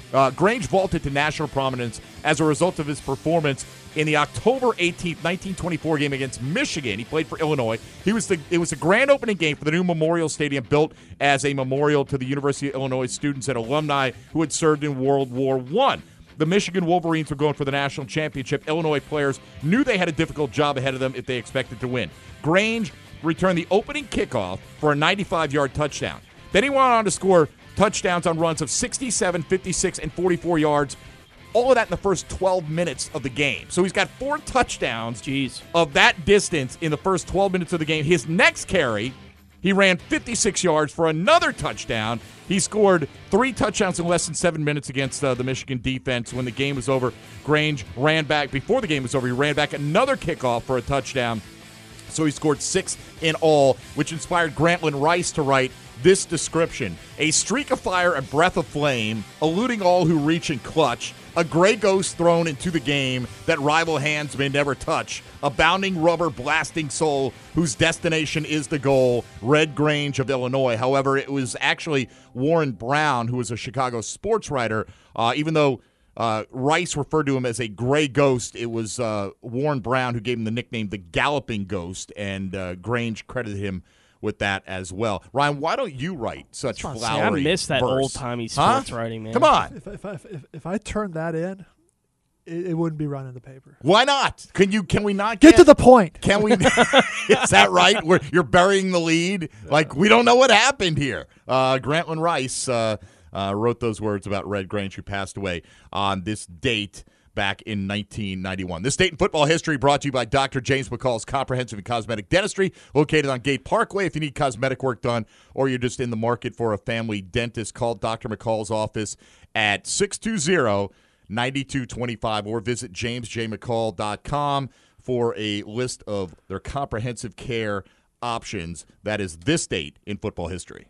Uh, Grange vaulted to national prominence as a result of his performance in the October eighteenth, nineteen twenty-four game against Michigan. He played for Illinois. He was the it was the grand opening game for the new Memorial Stadium, built as a memorial to the University of Illinois students and alumni who had served in World War One. The Michigan Wolverines were going for the national championship. Illinois players knew they had a difficult job ahead of them if they expected to win. Grange returned the opening kickoff for a ninety-five-yard touchdown. Then he went on to score touchdowns on runs of sixty-seven, fifty-six, and forty-four yards. All of that in the first twelve minutes of the game. So he's got four touchdowns Jeez. of that distance in the first twelve minutes of the game. His next carry, he ran fifty-six yards for another touchdown. He scored three touchdowns in less than seven minutes against uh, the Michigan defense. When the game was over, Grange ran back. Before the game was over, he ran back another kickoff for a touchdown. So he scored six in all, which inspired Grantland Rice to write this description: a streak of fire, a breath of flame, eluding all who reach and clutch, a gray ghost thrown into the game that rival hands may never touch, a bounding rubber blasting soul whose destination is the goal, Red Grange of Illinois. However, it was actually Warren Brown, who was a Chicago sports writer, uh, even though Uh, Rice referred to him as a gray ghost. It was uh, Warren Brown who gave him the nickname the Galloping Ghost, and uh, Grange credited him with that as well. Ryan, why don't you write such See, flowery I miss that verse? old-timey sports huh? writing, man. Come on. If, if, if, if, if I turned that in, it, it wouldn't be running the paper. Why not? Can you? Can we not Get get, to the point. Can we? Is that right? Where you're burying the lead? Like, we don't know what happened here. Uh, Grantland Rice uh, uh, wrote those words about Red Grange, who passed away on this date back in nineteen ninety-one. This date in football history brought to you by Doctor James McCall's Comprehensive and Cosmetic Dentistry, located on Gate Parkway. If you need cosmetic work done or you're just in the market for a family dentist, call Doctor McCall's office at six two zero, nine two two five or visit james j mccall dot com for a list of their comprehensive care options. That is this date in football history.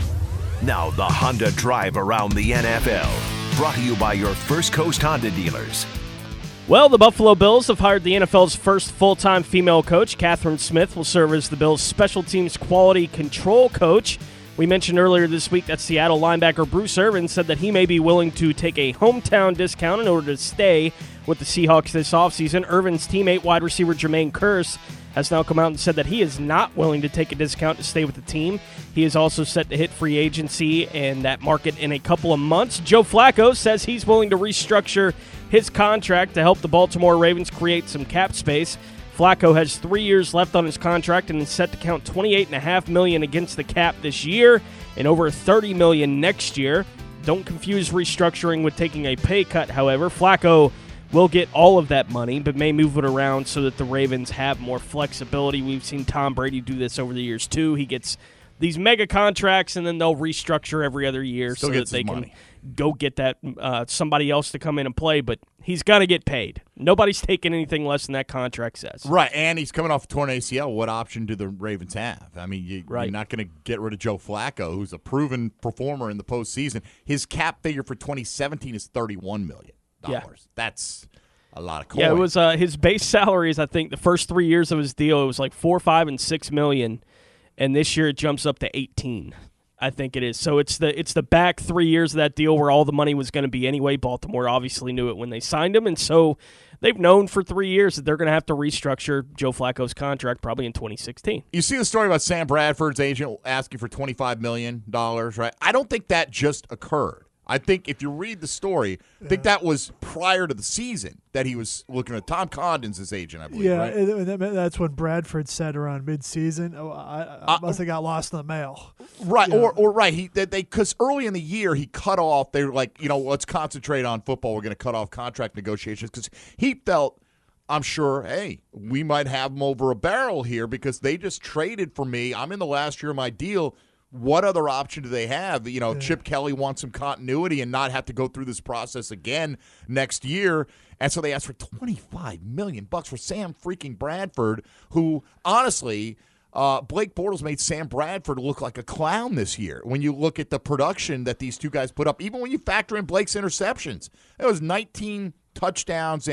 Now the Honda Drive around the N F L. Brought to you by your First Coast Honda dealers. Well, the Buffalo Bills have hired the N F L's first full-time female coach. Catherine Smith will serve as the Bills' special teams quality control coach. We mentioned earlier this week that Seattle linebacker Bruce Irvin said that he may be willing to take a hometown discount in order to stay with the Seahawks this offseason. Irvin's teammate, wide receiver Jermaine Kearse, has now come out and said that he is not willing to take a discount to stay with the team. He is also set to hit free agency and that market in a couple of months. Joe Flacco says he's willing to restructure his contract to help the Baltimore Ravens create some cap space. Flacco has three years left on his contract and is set to count twenty-eight point five million dollars against the cap this year and over thirty million dollars next year. Don't confuse restructuring with taking a pay cut, however. Flacco will get all of that money, but may move it around so that the Ravens have more flexibility. We've seen Tom Brady do this over the years, too. He gets these mega contracts, and then they'll restructure every other year Still so that they money. can go get that uh, somebody else to come in and play, but he's going to get paid. Nobody's taking anything less than that contract says. Right, and he's coming off a torn A C L. What option do the Ravens have? I mean, you, Right. you're not going to get rid of Joe Flacco, who's a proven performer in the postseason. His cap figure for twenty seventeen is thirty-one million dollars. Yeah. That's a lot of coin. Yeah, it was uh, his base salary is, I think, the first three years of his deal, it was like four, five, and six million, and this year it jumps up to eighteen. I think it is. So it's the it's the back three years of that deal where all the money was going to be anyway. Baltimore obviously knew it when they signed him, and so they've known for three years that they're going to have to restructure Joe Flacco's contract probably in twenty sixteen. You see the story about Sam Bradford's agent asking for twenty-five million dollars, right? I don't think that just occurred. I think if you read the story, I think that was prior to the season that he was looking at. Tom Condon's his agent, I believe, Yeah, right? and and that's when Bradford said around mid-season, oh, I, I Uh, must have got lost in the mail. Right, Yeah. or or right. He they because early in the year he cut off. They were like, you know, let's concentrate on football. We're going to cut off contract negotiations because he felt, I'm sure, hey, we might have him over a barrel here because they just traded for me. I'm in the last year of my deal. What other option do they have? You know, Yeah. Chip Kelly wants some continuity and not have to go through this process again next year. And so they asked for twenty-five million bucks for Sam freaking Bradford, who honestly, uh, Blake Bortles made Sam Bradford look like a clown this year. When you look at the production that these two guys put up, even when you factor in Blake's interceptions, it was nineteen touchdowns and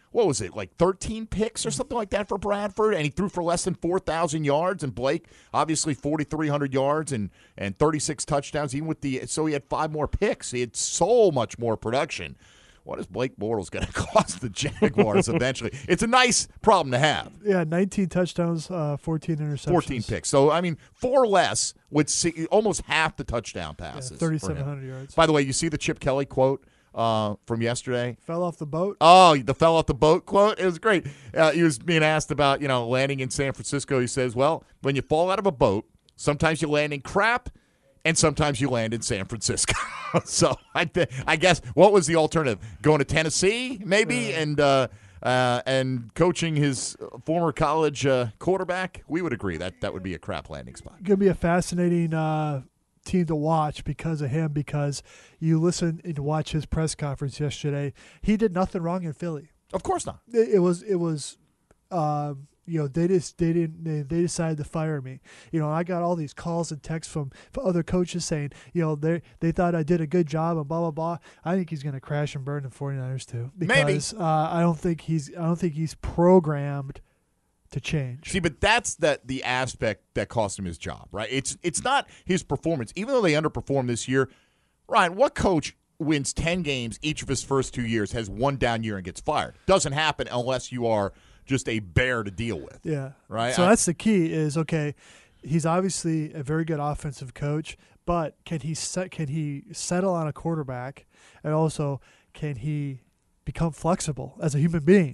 what was it, like thirteen picks or something like that for Bradford, and he threw for less than four thousand yards, and Blake, obviously forty-three hundred yards and, and thirty-six touchdowns, even with the, so he had five more picks. He had so much more production. What is Blake Bortles going to cost the Jaguars eventually? It's a nice problem to have. Yeah, nineteen touchdowns, uh, fourteen interceptions. fourteen picks. So, I mean, four less would see almost half the touchdown passes. Yeah, thirty-seven hundred yards. By the way, you see the Chip Kelly quote uh, from yesterday? Fell off the boat? Oh, the fell off the boat quote? It was great. Uh, he was being asked about, you know, landing in San Francisco. He says, well, when you fall out of a boat, sometimes you land in crap, and sometimes you land in San Francisco. So I, th- I guess what was the alternative? Going to Tennessee, maybe, uh, and uh, uh, and coaching his former college uh, quarterback? We would agree that that would be a crap landing spot. Going to be a fascinating uh, team to watch because of him, because you listen and watch his press conference yesterday. He did nothing wrong in Philly. Of course not. It, it was, it was um, you know, they just they didn't they, they decided to fire me. You know, I got all these calls and texts from, from other coaches saying, you know, they they thought I did a good job and blah blah blah. I think he's going to crash and burn the 49ers too, because Maybe. Uh, I don't think he's I don't think he's programmed to change. See, but that's that the aspect that cost him his job, right? It's it's not his performance, even though they underperformed this year. Ryan, what coach wins ten games each of his first two years, has one down year and gets fired? Doesn't happen unless you are just a bear to deal with. Yeah. Right? So I, that's the key is, okay, he's obviously a very good offensive coach, but can he set, can he settle on a quarterback, and also can he become flexible as a human being?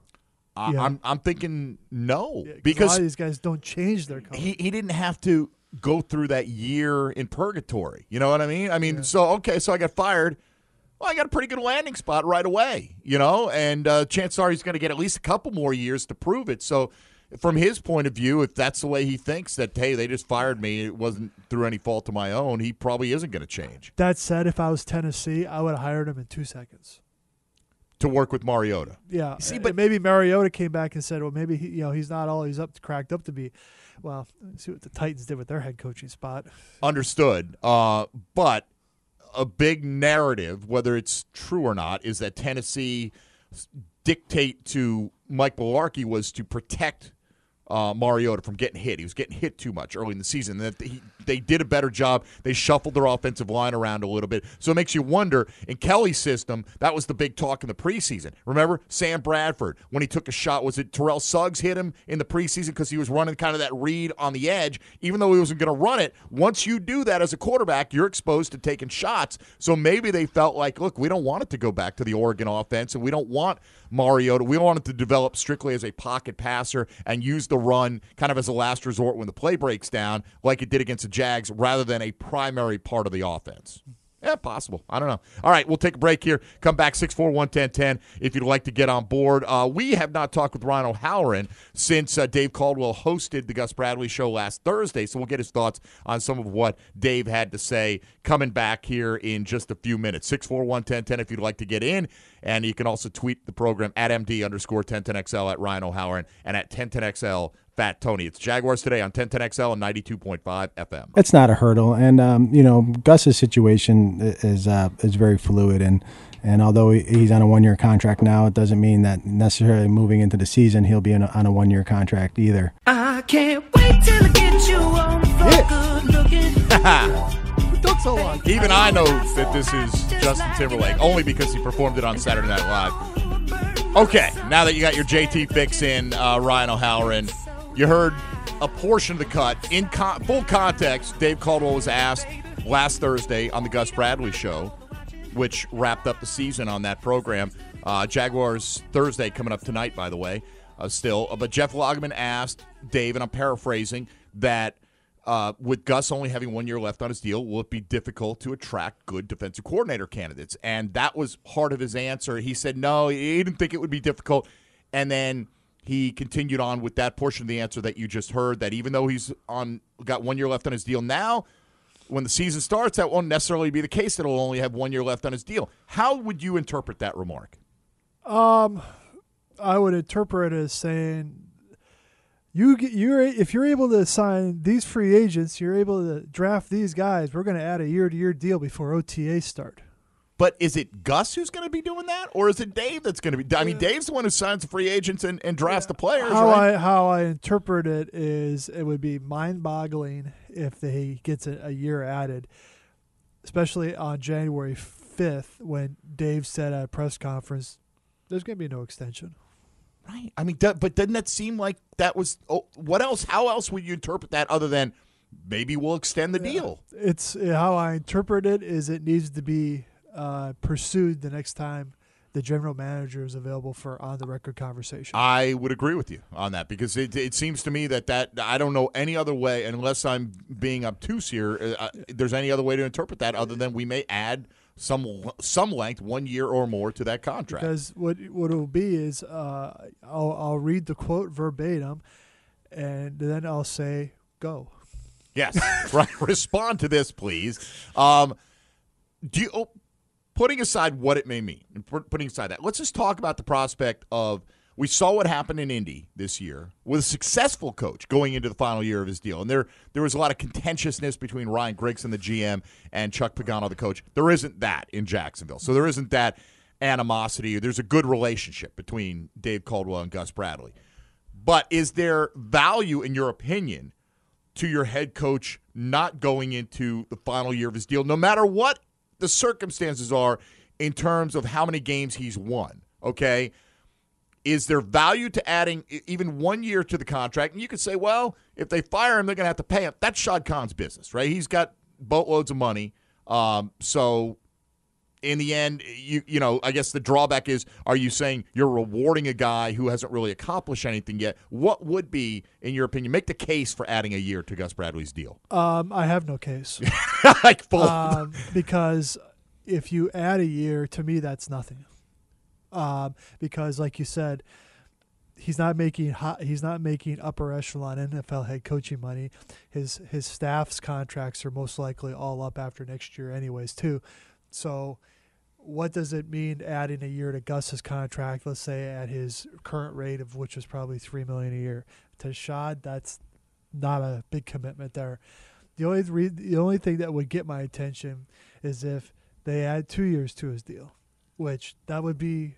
I, yeah. I'm I'm thinking no, yeah, because a lot of these guys don't change their coach. He he didn't have to go through that year in purgatory. You know what I mean? I mean, yeah. so okay, so I got fired. Well, I got a pretty good landing spot right away, you know, and uh, chances are he's going to get at least a couple more years to prove it. So from his point of view, if that's the way he thinks that, hey, they just fired me, it wasn't through any fault of my own, he probably isn't going to change. That said, if I was Tennessee, I would have hired him in two seconds. To work with Mariota. Yeah. See, but maybe Mariota came back and said, well, maybe he, you know, he's not all he's up cracked up to be. Well, see what the Titans did with their head coaching spot. Understood. Uh, but a big narrative, whether it's true or not, is that Tennessee dictate to Mike Mularkey was to protect uh, Mariota from getting hit. He was getting hit too much early in the season. That he, they did a better job. They shuffled their offensive line around a little bit. So it makes you wonder, in Kelly's system, that was the big talk in the preseason. Remember, Sam Bradford, when he took a shot, was it Terrell Suggs hit him in the preseason because he was running kind of that read on the edge, even though he wasn't going to run it. Once you do that as a quarterback, you're exposed to taking shots. So maybe they felt like, look, we don't want it to go back to the Oregon offense, and we don't want Mariota. We want it to develop strictly as a pocket passer and use the run kind of as a last resort when the play breaks down, like it did against the Jags, rather than a primary part of the offense. Yeah, possible. I don't know. All right, we'll take a break here. Come back, six four one, one zero one zero if you'd like to get on board. Uh, we have not talked with Ryan O'Halloran since uh, Dave Caldwell hosted the Gus Bradley Show last Thursday, so we'll get his thoughts on some of what Dave had to say coming back here in just a few minutes. six four one, one zero one zero if you'd like to get in, and you can also tweet the program at M D underscore ten ten X L, at Ryan O'Halloran, and at ten ten X L Fat Tony. It's Jaguars Today on ten ten X L and ninety-two point five F M. It's not a hurdle, and um, you know, Gus's situation is uh, is very fluid, and and although he's on a one year contract now, it doesn't mean that necessarily moving into the season he'll be in a, on a one year contract either. I can't wait till I get you on the floor, yeah. good looking. It took so long. Even I know that this is Justin Timberlake, only because he performed it on Saturday Night Live. Okay, now that you got your J T fix in, uh, Ryan O'Halloran, you heard a portion of the cut. In con- full context, Dave Caldwell was asked last Thursday on the Gus Bradley Show, which wrapped up the season on that program. Uh, Jaguars Thursday coming up tonight, by the way, uh, still. Uh, but Jeff Lageman asked Dave, and I'm paraphrasing, that uh, with Gus only having one year left on his deal, will it be difficult to attract good defensive coordinator candidates? And that was part of his answer. He said no, he didn't think it would be difficult. And then he continued on with that portion of the answer that you just heard, that even though he's on got one year left on his deal now, when the season starts, that won't necessarily be the case, that he'll only have one year left on his deal. How would you interpret that remark? Um, I would interpret it as saying, you get, you're if you're able to sign these free agents, you're able to draft these guys, we're going to add a year-to-year deal before O T As start. But is it Gus who's going to be doing that, or is it Dave that's going to be? I mean, Dave's the one who signs the free agents and, and drafts the players. How right? I how I interpret it is it would be mind-boggling if he gets a, a year added, especially on January fifth when Dave said at a press conference, "There's going to be no extension." Right. I mean, do, but doesn't that seem like that was oh, what else? How else would you interpret that other than maybe we'll extend the Yeah. deal? It's how I interpret it is it needs to be uh, pursued the next time the general manager is available for on-the-record conversation. I would agree with you on that because it, it seems to me that, that I don't know any other way, unless I'm being obtuse here, uh, there's any other way to interpret that other than we may add some some length, one year or more, to that contract. Because what what it will be is uh, I'll, I'll read the quote verbatim, and then I'll say, go. Yes, right. Respond to this, please. Um, do you, oh, putting aside what it may mean, and putting aside that, let's just talk about the prospect of we saw what happened in Indy this year with a successful coach going into the final year of his deal. And there there was a lot of contentiousness between Ryan Grigson, the G M, and Chuck Pagano, the coach. There isn't that in Jacksonville. So there isn't that animosity. There's a good relationship between Dave Caldwell and Gus Bradley. But is there value, in your opinion, to your head coach not going into the final year of his deal, no matter what the circumstances are in terms of how many games he's won, okay? Is there value to adding even one year to the contract? And you could say, well, if they fire him, they're going to have to pay him. That's Shad Khan's business, right? He's got boatloads of money. Um, so in the end, you you know, I guess the drawback is, are you saying you're rewarding a guy who hasn't really accomplished anything yet? What would be, in your opinion, make the case for adding a year to Gus Bradley's deal? Um, I have no case. like full. Um, because if you add a year, to me, that's nothing. Um, because, like you said, he's not making hot, he's not making upper echelon N F L head coaching money. His his staff's contracts are most likely all up after next year, anyways, too. So, what does it mean adding a year to Gus's contract? Let's say at his current rate of which is probably three million a year. To Shad, that's not a big commitment there. The only re- the only thing that would get my attention is if they add two years to his deal, which that would be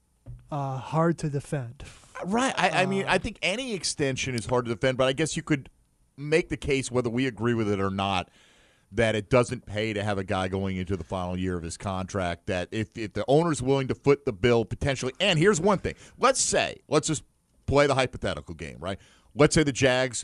uh, hard to defend. Right. I, I mean, I think any extension is hard to defend, but I guess you could make the case, whether we agree with it or not, that it doesn't pay to have a guy going into the final year of his contract, that if, if the owner's willing to foot the bill potentially. And here's one thing. Let's say, let's just play the hypothetical game, right? Let's say the Jags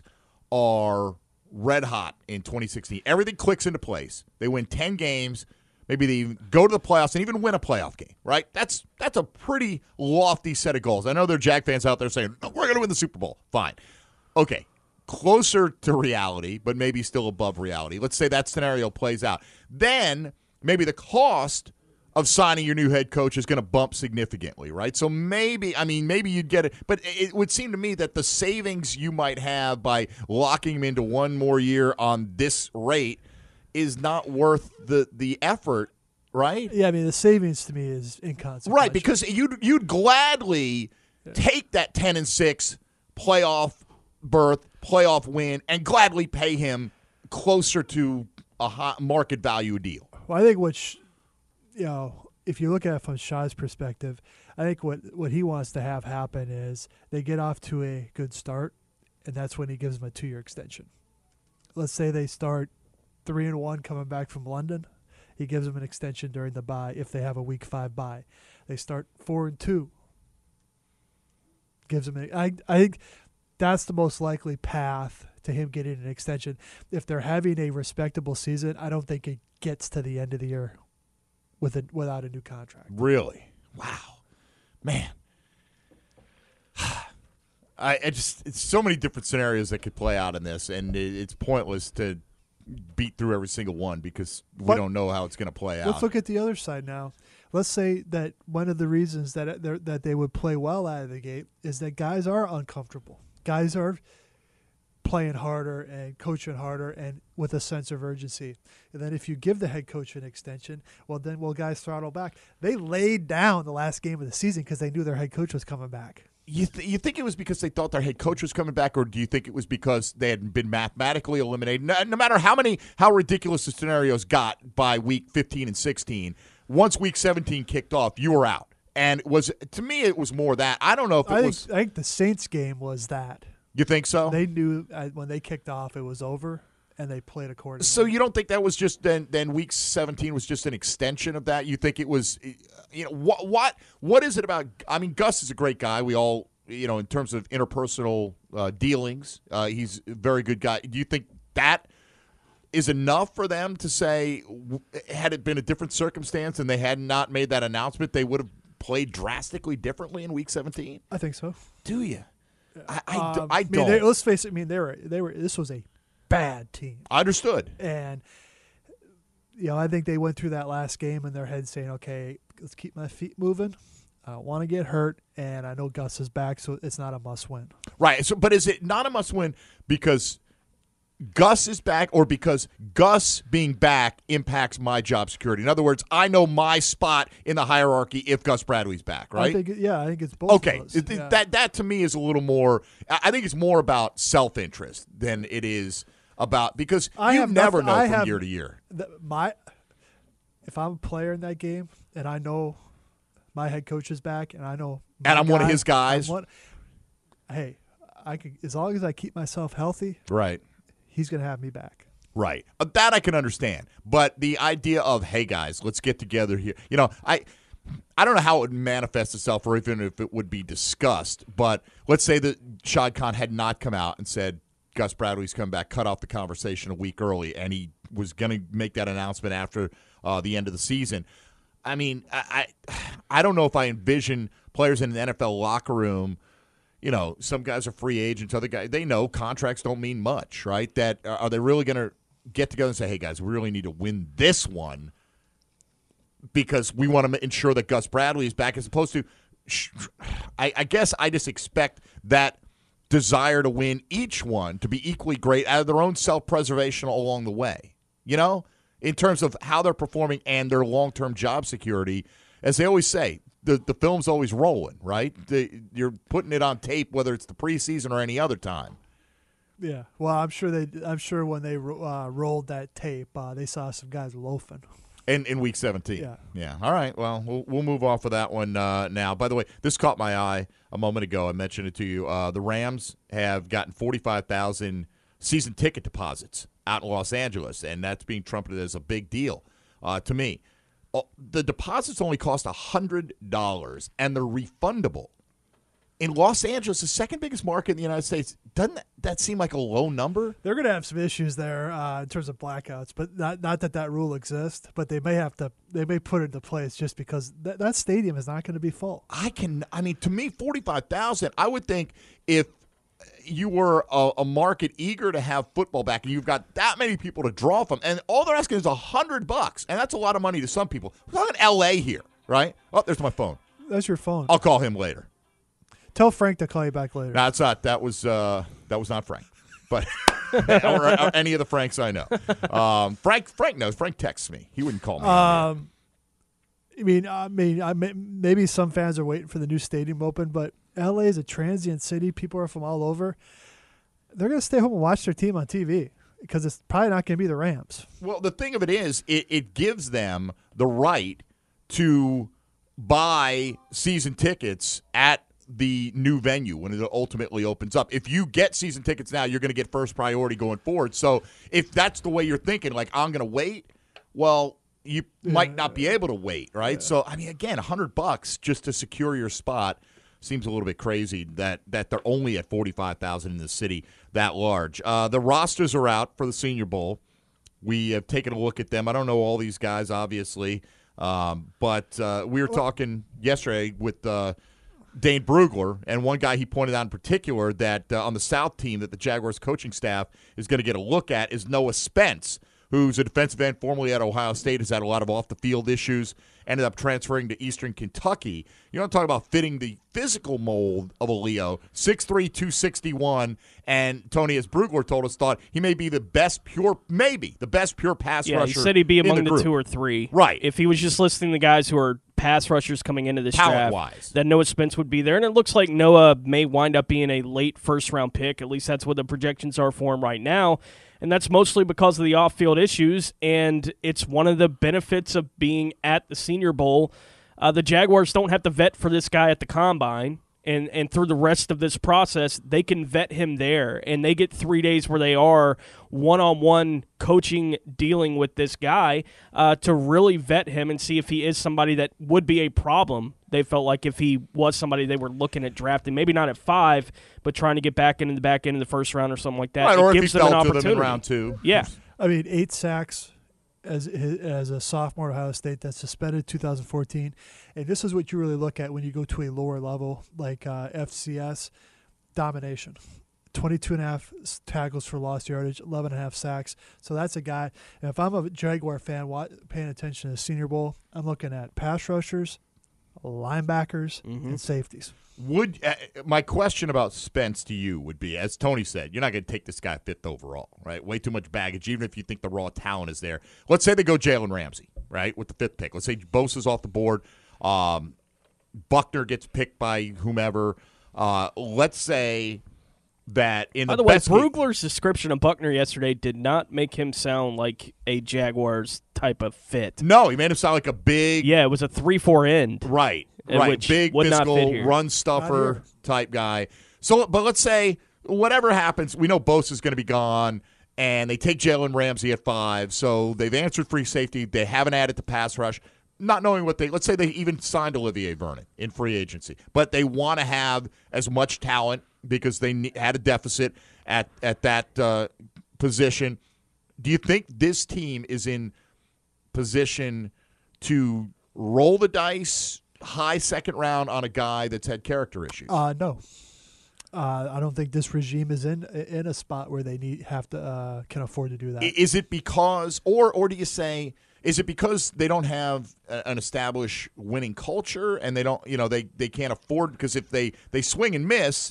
are red hot in twenty sixteen. Everything clicks into place. They win ten games. Maybe they even go to the playoffs and even win a playoff game, right? That's that's a pretty lofty set of goals. I know there are Jag fans out there saying, no, we're going to win the Super Bowl. Fine. Okay. Closer to reality, but maybe still above reality. Let's say that scenario plays out. Then maybe the cost of signing your new head coach is going to bump significantly, right? So maybe, I mean, maybe you'd get it. But it would seem to me that the savings you might have by locking him into one more year on this rate is not worth the the effort, right? Yeah, I mean, the savings to me is inconsequential. Right, because you'd, you'd gladly yeah. take that ten and six playoff berth, playoff win, and gladly pay him closer to a hot market value deal. Well, I think what, sh- you know, if you look at it from Shad's perspective, I think what, what he wants to have happen is they get off to a good start, and that's when he gives them a two-year extension. Let's say they start three and one coming back from London. He gives them an extension during the bye if they have a week five bye. They start four and two. Gives them. A, I I think that's the most likely path to him getting an extension. If they're having a respectable season, I don't think it gets to the end of the year with a, without a new contract. Really? Wow, man. I, I just it's so many different scenarios that could play out in this, and it, it's pointless to beat through every single one because we but don't know how it's going to play out. Let's look at the other side now. Let's say that one of the reasons that that they would play well out of the gate is that guys are uncomfortable. Guys are playing harder and coaching harder and with a sense of urgency. And then if you give the head coach an extension, well, then will guys throttle back? They laid down the last game of the season because they knew their head coach was coming back. You th- you think it was because they thought their head coach was coming back, or do you think it was because they had been mathematically eliminated? No, no matter how many, how ridiculous the scenarios got by week fifteen and sixteen, once Week seventeen kicked off, you were out. And it was to me, it was more that. I don't know if it I was. think, I think the Saints game was that. You think so? They knew uh, when they kicked off it was over, and they played accordingly. So you don't think that was just then? Then Week seventeen was just an extension of that? You think it was? You know what? What? What is it about? I mean, Gus is a great guy. We all, you know, in terms of interpersonal uh, dealings, uh, he's a very good guy. Do you think that is enough for them to say, had it been a different circumstance and they had not made that announcement, they would have played drastically differently in Week seventeen? I think so. Do you? I, I, um, I I mean, don't. they, let's face it. I mean, they were they were. This was a bad team. I understood. And you know, I think they went through that last game in their head saying, "Okay, let's keep my feet moving. I don't want to get hurt, and I know Gus is back, so it's not a must-win." Right. So, but is it not a must-win because Gus is back, or because Gus being back impacts my job security? In other words, I know my spot in the hierarchy if Gus Bradley's back, right? I think, it- yeah, I think it's both. Okay, of those. It- Yeah. that that to me is a little more. I I think it's more about self-interest than it is about because I you have never nothing- know I from have- year to year. the, my if I'm a player in that game and I know my head coach is back and I know my And I'm one of guy- his guys. I'm one- hey, I can as long as I keep myself healthy, Right. he's gonna have me back. Right. Uh, That I can understand. But the idea of, hey, guys, let's get together here. You know, I I don't know how it would manifest itself or even if it would be discussed. But let's say that Shad Khan had not come out and said, Gus Bradley's come back, cut off the conversation a week early, and he was going to make that announcement after uh, the end of the season. I mean, I, I I don't know if I envision players in an N F L locker room. You know, some guys are free agents, other guys, they know contracts don't mean much, right? That are they really going to get together and say, hey, guys, we really need to win this one because we want to ensure that Gus Bradley is back, as opposed to, I, I guess I just expect that desire to win each one to be equally great out of their own self-preservation along the way, you know, in terms of how they're performing and their long-term job security. As they always say, the, the film's always rolling, right? The, you're putting it on tape, whether it's the preseason or any other time. Yeah. Well, I'm sure they. I'm sure when they uh, rolled that tape, uh, they saw some guys loafing. In in week seventeen. Yeah. Yeah. All right. Well, we'll, we'll move off of that one uh, now. By the way, this caught my eye a moment ago. I mentioned it to you. Uh, the Rams have gotten forty-five thousand season ticket deposits out in Los Angeles, and that's being trumpeted as a big deal uh, to me. Uh, the deposits only cost one hundred dollars, and they're refundable. In Los Angeles, the second biggest market in the United States, doesn't that, that seem like a low number? They're going to have some issues there uh, in terms of blackouts, but not not that that rule exists. But they may have to. They may put it into place just because th- that stadium is not going to be full. I can. I mean, to me, forty-five thousand. I would think if you were a, a market eager to have football back, and you've got that many people to draw from, and all they're asking is a hundred bucks, and that's a lot of money to some people. We're talking L A here, right? Oh, there's my phone. That's your phone. I'll call him later. Tell Frank to call you back later. No, it's not. That was uh, that was not Frank, but or, or any of the Franks I know. Um, Frank Frank knows. Frank texts me. He wouldn't call me. Um, I mean, I mean, I may, maybe some fans are waiting for the new stadium open, but L A is a transient city. People are from all over. They're going to stay home and watch their team on T V because it's probably not going to be the Rams. Well, the thing of it is, it, it gives them the right to buy season tickets at the new venue when it ultimately opens up. If you get season tickets now, you're going to get first priority going forward. So if that's the way you're thinking, like, I'm going to wait, well, you yeah. might not be able to wait, right? Yeah. So, I mean, again, a hundred bucks just to secure your spot seems a little bit crazy that, that they're only at forty-five thousand in the city that large. Uh, the rosters are out for the Senior Bowl. We have taken a look at them. I don't know all these guys, obviously, um, but uh, we were talking yesterday with uh, Dane Brugler, and one guy he pointed out in particular that uh, on the South team that the Jaguars coaching staff is going to get a look at is Noah Spence, who's a defensive end formerly at Ohio State, has had a lot of off-the-field issues, ended up transferring to Eastern Kentucky. You want to talk about fitting the physical mold of a Leo, six three, two sixty-one, and Tony, as Brugler told us, thought he may be the best pure, maybe the best pure pass yeah, rusher. Yeah, he said he'd be among the, the the two or three. Right. If he was just listing the guys who are pass rushers coming into this draft. Talent-wise. That Noah Spence would be there. And it looks like Noah may wind up being a late first-round pick. At least that's what the projections are for him right now. And that's mostly because of the off-field issues. And it's one of the benefits of being at the Senior Bowl. Uh, the Jaguars don't have to vet for this guy at the Combine. And and through the rest of this process, they can vet him there. And they get three days where they are one-on-one coaching, dealing with this guy uh, to really vet him and see if he is somebody that would be a problem. They felt like if he was somebody they were looking at drafting, maybe not at five, but trying to get back into the back end of the first round or something like that. Right, it or gives if he them fell an to opportunity. them in round two. Yeah. I mean, eight sacks as as a sophomore at Ohio State that's suspended two thousand fourteen. And this is what you really look at when you go to a lower level like uh, F C S, domination. twenty-two and a half tackles for lost yardage, eleven and a half sacks. So that's a guy. And if I'm a Jaguar fan paying attention to the Senior Bowl, I'm looking at pass rushers, linebackers, mm-hmm. and safeties. Would uh, my question about Spence to you would be, as Tony said, you're not going to take this guy fifth overall, right? Way too much baggage, even if you think the raw talent is there. Let's say they go Jalen Ramsey, right, with the fifth pick. Let's say Bosa's off the board. Um, Buckner gets picked by whomever. Uh, let's say that in By the, the way, best Brugler's description of Buckner yesterday did not make him sound like a Jaguars type of fit. No, he made him sound like a big. Yeah, it was a three four end. Right, right. Which Big would not fit physical here. run stuffer type guy. So, but let's say whatever happens, we know Bosa's going to be gone, and they take Jalen Ramsey at five. So they've answered free safety. They haven't added to pass rush. Not knowing what they, let's say they even signed Olivier Vernon in free agency, but they want to have as much talent because they ne- had a deficit at at that uh, position. Do you think this team is in position to roll the dice high second round on a guy that's had character issues? Uh, no. Uh, I don't think this regime is in in a spot where they need have to uh, can afford to do that. Is it because, or or do you say, is it because they don't have a, an established winning culture and they don't, you know, they, they can't afford, because if they, they swing and miss,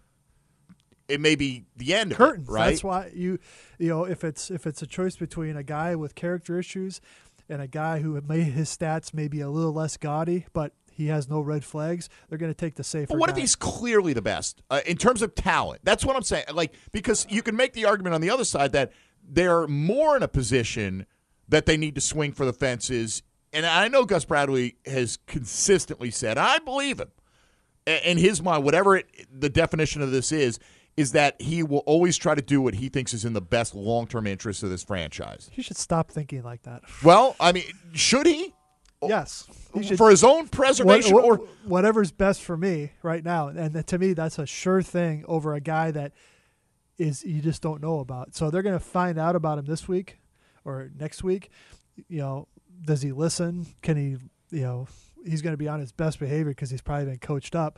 it may be the end Curtains. of it, right? That's why you, you know, if it's if it's a choice between a guy with character issues and a guy who may his stats may be a little less gaudy, but he has no red flags, they're going to take the safer. But what guy. if he's clearly the best uh, in terms of talent? That's what I'm saying. Like, because you can make the argument on the other side that they're more in a position that they need to swing for the fences. And I know Gus Bradley has consistently said, I believe him, in his mind, whatever it, the definition of this is, is that he will always try to do what he thinks is in the best long-term interest of this franchise. He should stop thinking like that. Well, I mean, should he? Yes. He should, for his own preservation? what, what, or whatever's best for me right now. And to me, that's a sure thing over a guy that is you just don't know about. So they're going to find out about him this week or next week. You know, does he listen? Can he, you know, he's going to be on his best behavior because he's probably been coached up.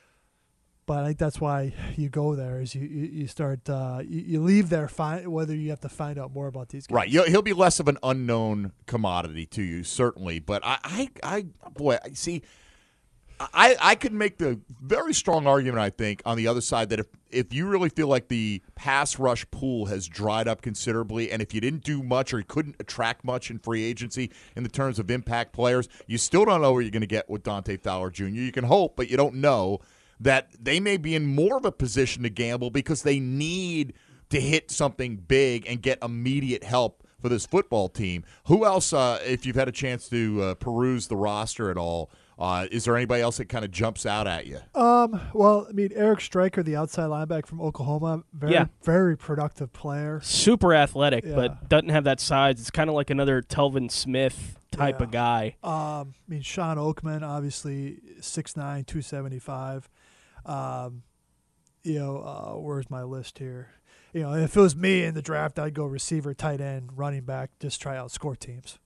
But I think that's why you go there is you, you, you start uh, you, you leave there find whether you have to find out more about these guys. Right, he'll be less of an unknown commodity to you, certainly. But I, I, I boy, I see, I, I could make the very strong argument, I think, on the other side that if if you really feel like the pass rush pool has dried up considerably, and if you didn't do much or you couldn't attract much in free agency in the terms of impact players, you still don't know where you're going to get with Dante Fowler Junior You can hope, but you don't know. That they may be in more of a position to gamble because they need to hit something big and get immediate help for this football team. Who else, uh, if you've had a chance to uh, peruse the roster at all, uh, is there anybody else that kind of jumps out at you? Um. Well, I mean, Eric Stryker, the outside linebacker from Oklahoma, very, Yeah. very productive player. Super athletic, Yeah. but doesn't have that size. It's kind of like another Telvin Smith type Yeah. of guy. Um. I mean, Sean Oakman, obviously six nine, two seventy-five. Um, you know, uh, where's my list here? You know, if it was me in the draft, I'd go receiver, tight end, running back, just try out score teams.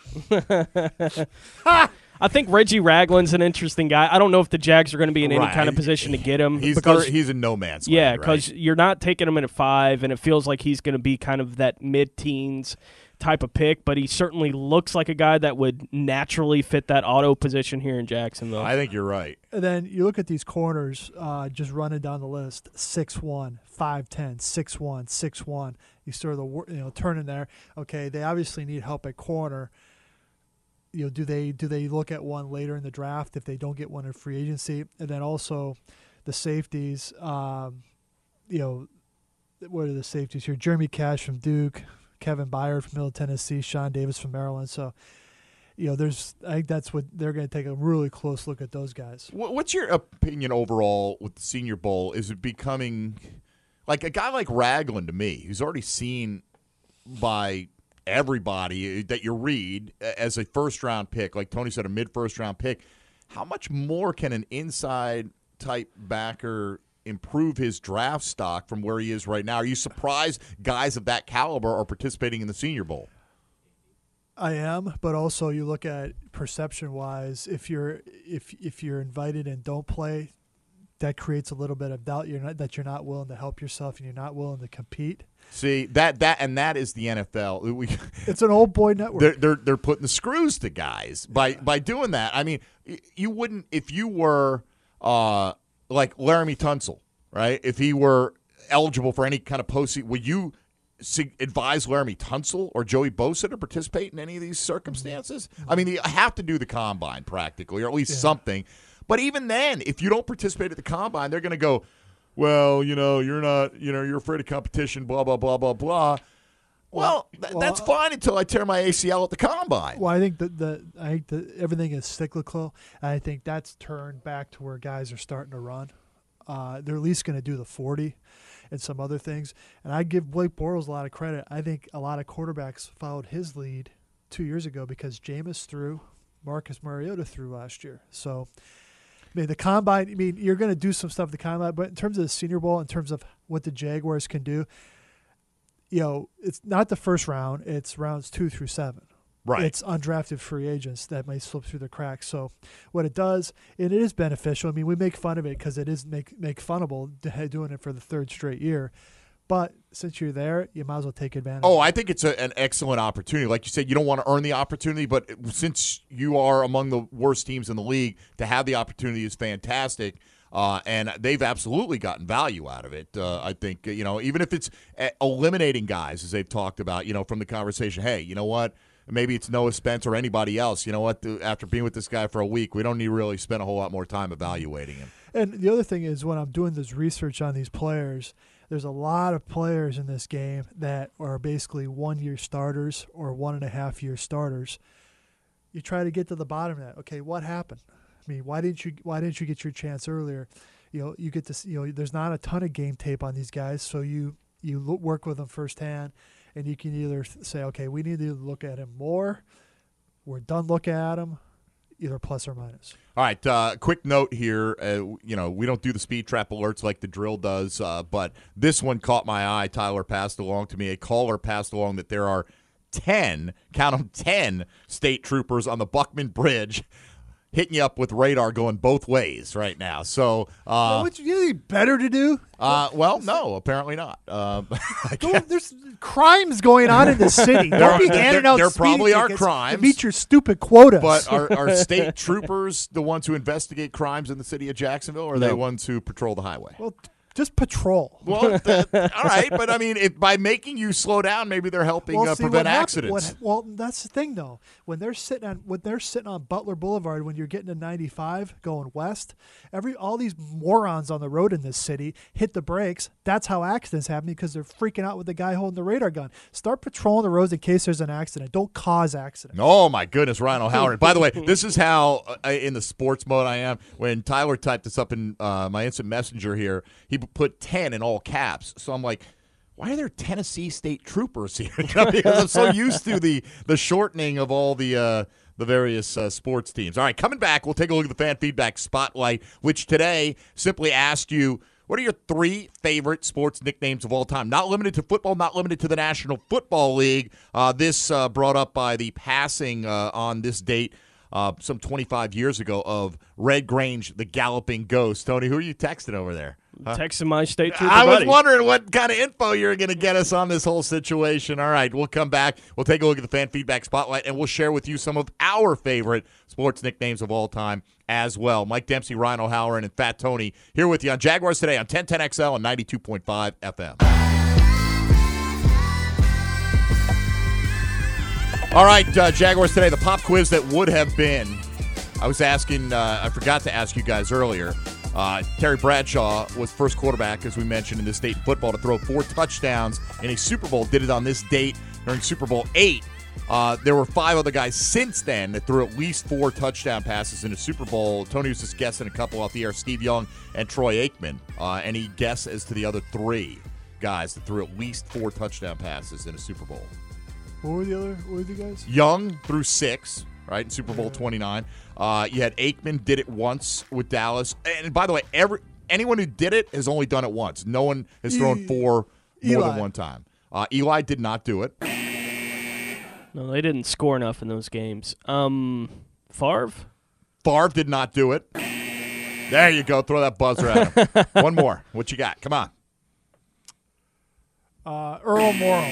I think Reggie Ragland's an interesting guy. I don't know if the Jags are going to be in any Right. kind of position to get him. He's because third, he's in no man's Yeah, land, because right? you're not taking him in at five, and it feels like he's going to be kind of that mid-teens type of pick, but he certainly looks like a guy that would naturally fit that auto position here in Jacksonville. I think you're right. And then you look at these corners, uh, just running down the list: six one, five ten, six one, six one. You sort of the you know turning there. Okay, they obviously need help at corner. you know, do they do they look at one later in the draft if they don't get one in free agency? And then also the safeties, um, you know, what are the safeties here? Jeremy Cash from Duke, Kevin Byard from Middle Tennessee, Sean Davis from Maryland. So, you know, there's I think that's what they're going to take a really close look at those guys. What's your opinion overall with the Senior Bowl? Is it becoming like a guy like Ragland to me, who's already seen by everybody that you read as a first-round pick, like Tony said, a mid-first-round pick, how much more can an inside-type backer improve his draft stock from where he is right now? Are you surprised guys of that caliber are participating in the Senior Bowl? I am, but also you look at perception-wise, if you're if if you're invited and don't play, that creates a little bit of doubt you're not, that you're not willing to help yourself and you're not willing to compete. See, that that and that is the N F L. We, it's an old boy network. They're, they're they're putting the screws to guys by by doing that. I mean, you wouldn't if you were uh, like Laramie Tunsil, right? If he were eligible for any kind of postseason, would you advise Laramie Tunsil or Joey Bosa to participate in any of these circumstances? I mean, you have to do the combine practically, or at least yeah. something. But even then, if you don't participate at the combine, they're going to go, well, you know, you're not, you know, you're afraid of competition, blah, blah, blah, blah, blah. Well, th- well that's fine until I tear my A C L at the combine. Well, I think that the I think that everything is cyclical, and I think that's turned back to where guys are starting to run. Uh, they're at least going to do the forty and some other things. And I give Blake Bortles a lot of credit. I think a lot of quarterbacks followed his lead two years ago because Jameis threw, Marcus Mariota threw last year. So, I mean, the combine, I mean, you're going to do some stuff at the combine, but in terms of the Senior Bowl, in terms of what the Jaguars can do, you know, it's not the first round. It's rounds two through seven. Right. It's undrafted free agents that might slip through the cracks. So what it does, and it is beneficial. I mean, we make fun of it because it is make make funnable doing it for the third straight year. But since you're there, you might as well take advantage. Oh, I think it's a, an excellent opportunity. Like you said, you don't want to earn the opportunity, but since you are among the worst teams in the league, to have the opportunity is fantastic. Uh, and they've absolutely gotten value out of it. Uh, I think, you know, even if it's eliminating guys, as they've talked about, you know, from the conversation, hey, you know what? Maybe it's Noah Spence or anybody else. You know what? After being with this guy for a week, we don't need to really spend a whole lot more time evaluating him. And the other thing is when I'm doing this research on these players, there's a lot of players in this game that are basically one-year starters or one-and-a-half-year starters. You try to get to the bottom of that. Okay, what happened? I mean, why didn't you why didn't you get your chance earlier? You know, you get to you know, there's not a ton of game tape on these guys, so you you look, work with them firsthand. And you can either say, okay, we need to look at him more. We're done looking at him, either plus or minus. All right, uh, quick note here. Uh, you know, we don't do the speed trap alerts like the drill does, uh, but this one caught my eye. Tyler passed along to me. A caller passed along that there are ten, count them, ten state troopers on the Buckman Bridge hitting you up with radar going both ways right now. So, uh, well, what's really better to do? Uh, well, no, apparently not. Uh, Go, there's crimes going on in the city. there Don't are, be handing there, out there probably are tickets crimes to meet your stupid quotas. But are, are state troopers the ones who investigate crimes in the city of Jacksonville, or are no. they ones who patrol the highway? Well, just patrol. Well, that, all right, but I mean, if, by making you slow down, maybe they're helping well, uh, see, prevent what happened, accidents. What, well, that's the thing, though. When they're sitting on when they're sitting on Butler Boulevard, when you're getting to ninety-five going west, every all these morons on the road in this city hit the brakes. That's how accidents happen because they're freaking out with the guy holding the radar gun. Start patrolling the roads in case there's an accident. Don't cause accidents. Oh my goodness, Ryan O'Halloran. By the way, this is how uh, in the sports mode I am. When Tyler typed this up in uh, my instant messenger here, he put ten in all caps. So I'm like, why are there Tennessee State Troopers here? Because I'm so used to the the shortening of all the uh, the various uh, sports teams. All right, coming back, we'll take a look at the fan feedback spotlight, which today simply asked you, what are your three favorite sports nicknames of all time? Not limited to football, not limited to the National Football League. Uh, this uh, brought up by the passing uh, on this date uh, some twenty-five years ago of Red Grange, the Galloping Ghost. Tony, who are you texting over there? Huh? Texting my state trooper I was buddy. wondering what kind of info you're going to get us on this whole situation. All right, we'll come back. We'll take a look at the fan feedback spotlight, and we'll share with you some of our favorite sports nicknames of all time as well. Mike Dempsey, Ryan O'Halloran, and Fat Tony here with you on Jaguars Today on ten ten X L and ninety-two point five F M. All right, uh, Jaguars today, the pop quiz that would have been. I was asking, uh, I forgot to ask you guys earlier. Uh, Terry Bradshaw was first quarterback, as we mentioned, in this state in football to throw four touchdowns in a Super Bowl. Did it on this date during Super Bowl eight. Uh, there were five other guys since then that threw at least four touchdown passes in a Super Bowl. Tony was just guessing a couple off the air, Steve Young and Troy Aikman. Uh, any guess as to the other three guys that threw at least four touchdown passes in a Super Bowl? What were the other? What were the guys? Young threw six, right, in Super Bowl twenty-nine. Uh, you had Aikman did it once with Dallas. And by the way, every anyone who did it has only done it once. No one has thrown four more Eli. than one time. Uh, Eli did not do it. No, they didn't score enough in those games. Um, Favre? Favre did not do it. There you go. Throw that buzzer at him. One more. What you got? Come on. Uh, Earl Morrall.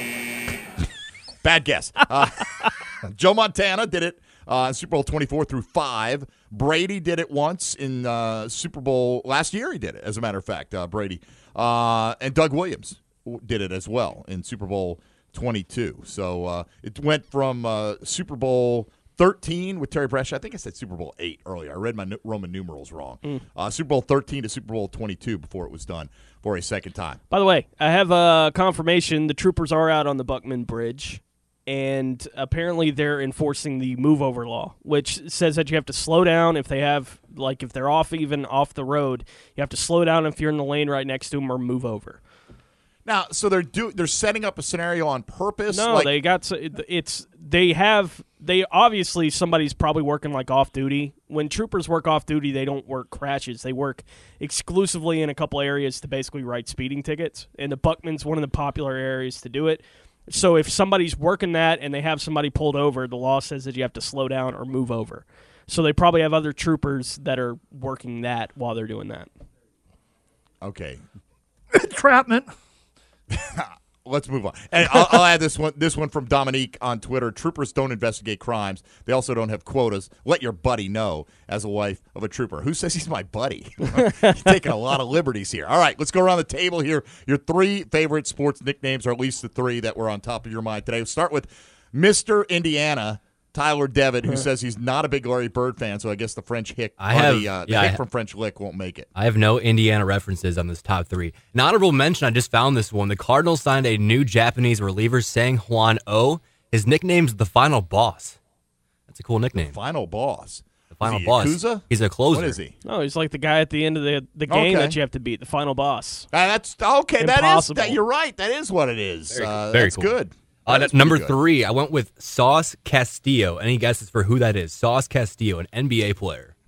Bad guess. Uh, Joe Montana did it uh, in Super Bowl twenty-four through five. Brady did it once in uh, Super Bowl last year. He did it, as a matter of fact, uh, Brady. Uh, and Doug Williams did it as well in Super Bowl twenty-two. So uh, it went from uh, Super Bowl thirteen with Terry Bradshaw. I think I said Super Bowl eight earlier. I read my nu- Roman numerals wrong. Mm. Uh, Super Bowl thirteen to Super Bowl twenty-two before it was done for a second time. By the way, I have a confirmation. The troopers are out on the Buckman Bridge, and apparently they're enforcing the move-over law, which says that you have to slow down if they have, like, if they're off even off the road. You have to slow down if you're in the lane right next to them or move over. Now, so they're do they're setting up a scenario on purpose. No, like, they got it's they have they obviously somebody's probably working like off duty. When troopers work off duty, they don't work crashes. They work exclusively in a couple areas to basically write speeding tickets, and the Buckman's one of the popular areas to do it. So if somebody's working that and they have somebody pulled over, the law says that you have to slow down or move over. So they probably have other troopers that are working that while they're doing that. Okay. Entrapment. Let's move on. And I'll, I'll add this one. This one from Dominique on Twitter. Troopers don't investigate crimes. They also don't have quotas. Let your buddy know, as a wife of a trooper. Who says he's my buddy? You're taking a lot of liberties here. All right, let's go around the table here. Your three favorite sports nicknames, or at least the three that were on top of your mind today. We'll start with Mister Indiana, Tyler Devitt, who says he's not a big Larry Bird fan, so I guess the French hick, I have, the, uh, the yeah, hick I, from French Lick won't make it. I have no Indiana references on this top three. An honorable mention, I just found this one. The Cardinals signed a new Japanese reliever, Sang Hwan Oh. His nickname's the Final Boss. That's a cool nickname. The Final Boss. The Final is he Boss. Yakuza? He's a closer. What is he? No, he's like the guy at the end of the the game Okay. that you have to beat, the final boss. Uh, that's okay. That is Impossible. that. You're right. That is what it is. Very cool. Uh, Very that's cool. good. Uh, That is number pretty good. three, I went with Sauce Castillo. Any guesses for who that is? Sauce Castillo, an N B A player.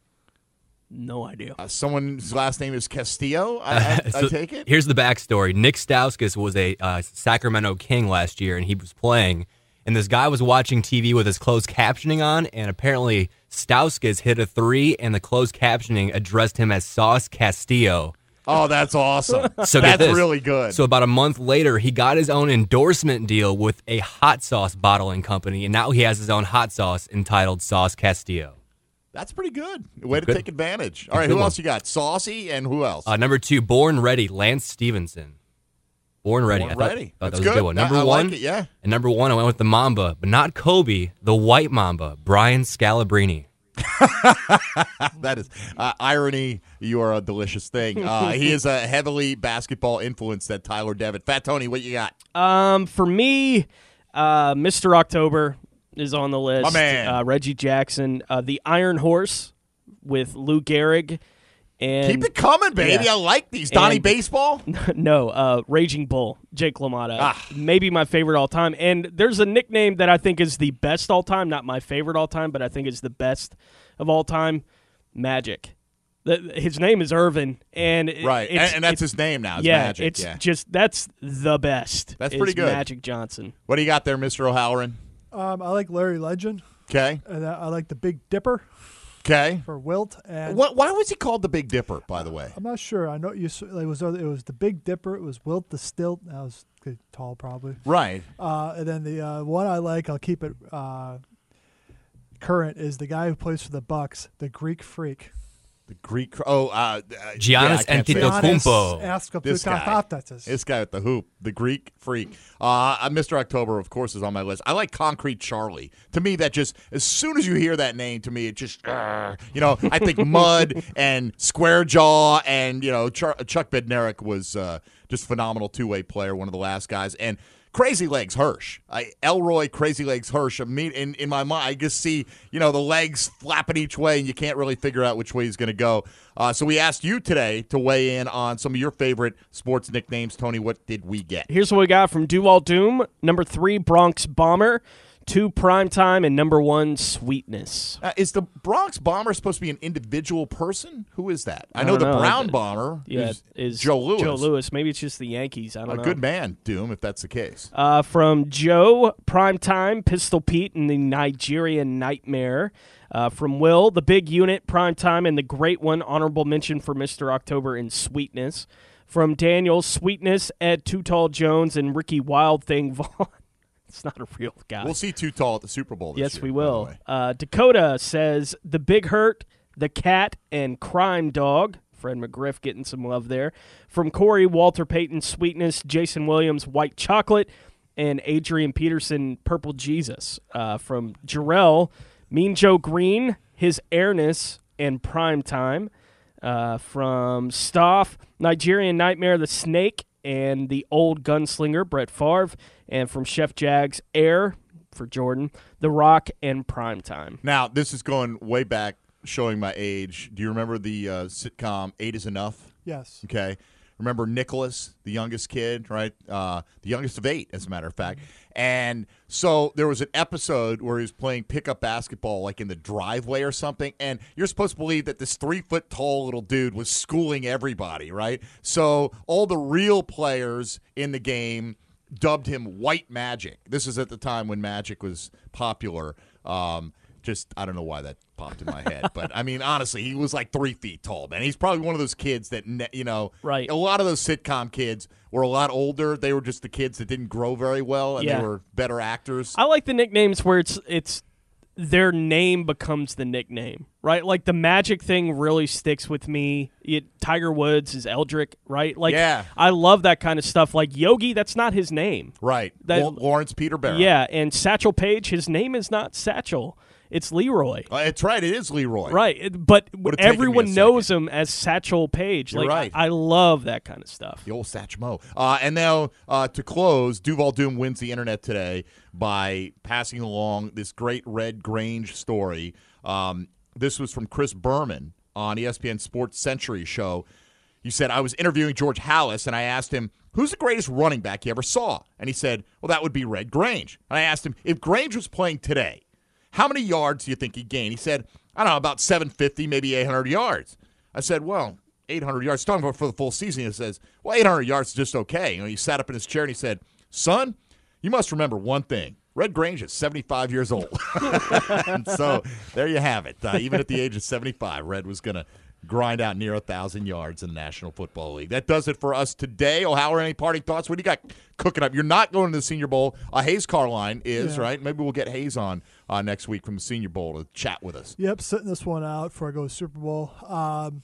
No idea. Uh, someone's last name is Castillo. I, I, So I take it. Here's the backstory. Nick Stauskas was a uh, Sacramento King last year, and he was playing. And this guy was watching T V with his closed captioning on, and apparently Stauskas hit a three, and the closed captioning addressed him as Sauce Castillo. Oh, that's awesome. So get that's this. really good. So about a month later, he got his own endorsement deal with a hot sauce bottling company, and now he has his own hot sauce entitled Sauce Castillo. That's pretty good. Way to Good. take advantage. All right, Good who one. else you got? Saucy and who else? Uh, number two, Born Ready, Lance Stevenson. Born Ready. Born I thought, Ready. thought that That's was a good. good one. I- Number I like one, it, yeah. And number one, I went with the Mamba, but not Kobe, the White Mamba, Brian Scalabrine. That is uh, irony. You are a delicious thing. Uh, he is a heavily basketball influence. That Tyler Devitt. Fat Tony, what you got? Um, for me, uh, Mister October is on the list. My man. Uh, Reggie Jackson, uh, the Iron Horse with Lou Gehrig. And Keep it coming, baby. Yeah. I like these. Donnie And- Baseball. no, uh, Raging Bull, Jake LaMotta. Ah. Maybe my favorite all time. And there's a nickname that I think is the best all time, not my favorite all time, but I think is the best of all time, Magic. The, his name is Irvin, and it- Right, it's- and, and that's it's- his name now. It's yeah, Magic. it's yeah. just that's the best. That's is pretty good. Magic Johnson. What do you got there, Mister O'Halloran? Um, I like Larry Legend, Okay. and I I like the Big Dipper Okay. for Wilt. And What? Why was he called the Big Dipper? By the way. I'm not sure. I know you. s- It was it was the Big Dipper. It was Wilt the Stilt. That was good, tall, probably. Right. Uh, and then the uh, one I like, I'll keep it uh, current, is the guy who plays for the Bucks, the Greek Freak. The Greek. Oh, uh, Giannis yeah, I can't say it. Antetokounmpo. This guy. This guy with the hoop. The Greek freak. Uh, Mister October, of course, is on my list. I like Concrete Charlie. To me, that just, as soon as you hear that name, to me, it just, uh, you know, I think Mud and Square Jaw and, you know, Char- Chuck Bednarik was uh, just phenomenal two-way player, one of the last guys. And Crazy Legs Hirsch. I, Elroy Crazy Legs Hirsch. I mean, in, in my mind, I just see, you know, the legs flapping each way, and you can't really figure out which way he's going to go. Uh, so we asked you today to weigh in on some of your favorite sports nicknames. Tony, what did we get? Here's what we got from Duval Doom. Number three, Bronx Bomber. Two, Primetime. And number one, Sweetness. Uh, is the Bronx Bomber supposed to be an individual person? Who is that? I, I know the know. Brown But- Bomber Yeah, is, is Joe Louis. Joe Louis. Maybe it's just the Yankees. I don't A know. good man, Doom, if that's the case. Uh, from Joe, Primetime, Pistol Pete, and the Nigerian Nightmare. Uh, from Will, the Big Unit, Primetime, and the Great One, honorable mention for Mister October in Sweetness. From Daniel, Sweetness, Ed Too Tall Jones, and Ricky Wild Thing Vaughn. It's not a real guy. We'll see Too Tall at the Super Bowl this yes, year. we by the will. way. Uh, Dakota says The Big Hurt, The Cat, and Crime Dog. Fred McGriff getting some love there. From Corey, Walter Payton, Sweetness, Jason Williams, White Chocolate, and Adrian Peterson, Purple Jesus. Uh, from Jarrell, Mean Joe Green, His Airness, and Prime Time. Uh, from Stoff, Nigerian Nightmare, The Snake, and the Old Gunslinger, Brett Favre. And from Chef Jags, Air, for Jordan, The Rock, and Primetime. Now, this is going way back, showing my age. Do you remember the uh, sitcom Eight is Enough? Yes. Okay. Remember Nicholas, the youngest kid, right? Uh, the youngest of eight, as a matter of fact. And so there was an episode where he was playing pickup basketball, like in the driveway or something. And you're supposed to believe that this three-foot-tall little dude was schooling everybody, right? So all the real players in the game dubbed him White Magic. This is at the time when Magic was popular. Um, just, I don't know why that popped in my head. But, I mean, honestly, he was like three feet tall, man. He's probably one of those kids that, ne- you know, right. a lot of those sitcom kids were a lot older. They were just the kids that didn't grow very well, and Yeah. they were better actors. I like the nicknames where it's it's their name becomes the nickname, right? Like the Magic thing really sticks with me. It, Tiger Woods is Eldrick, right? Like, Yeah. I love that kind of stuff. Like Yogi, that's not his name. Right. That- Lau- Lawrence Peter Barrow. Yeah, and Satchel Paige, his name is not Satchel. It's Leroy. Uh, it's right. It is Leroy. Right, it- but Would've taken me a everyone second. knows him as Satchel Paige. You're Like, right. I, I love that kind of stuff. The old Satchmo. Uh, and now, uh, to close, Duval Doom wins the internet today by passing along this great Red Grange story. Um, this was from Chris Berman on E S P N Sports Century show. He said, I was interviewing George Halas, and I asked him, who's the greatest running back you ever saw? And he said, well, that would be Red Grange. And I asked him, if Grange was playing today, how many yards do you think he'd gain? He said, I don't know, about seven fifty, maybe eight hundred yards. I said, well, eight hundred yards. Talking about for the full season, he says, well, eight hundred yards is just okay. You know, he sat up in his chair and he said, son, you must remember one thing. Red Grange is seventy-five years old. And so there you have it. Uh, even at the age of seventy-five, Red was going to grind out near one thousand yards in the National Football League. That does it for us today. Oh, Howard, any parting thoughts? What do you got cooking up? You're not going to the Senior Bowl. Uh, Hayes Carline is, Yeah. right? Maybe we'll get Hayes on uh, next week from the Senior Bowl to chat with us. Yep, sitting this one out before I go to Super Bowl. Um,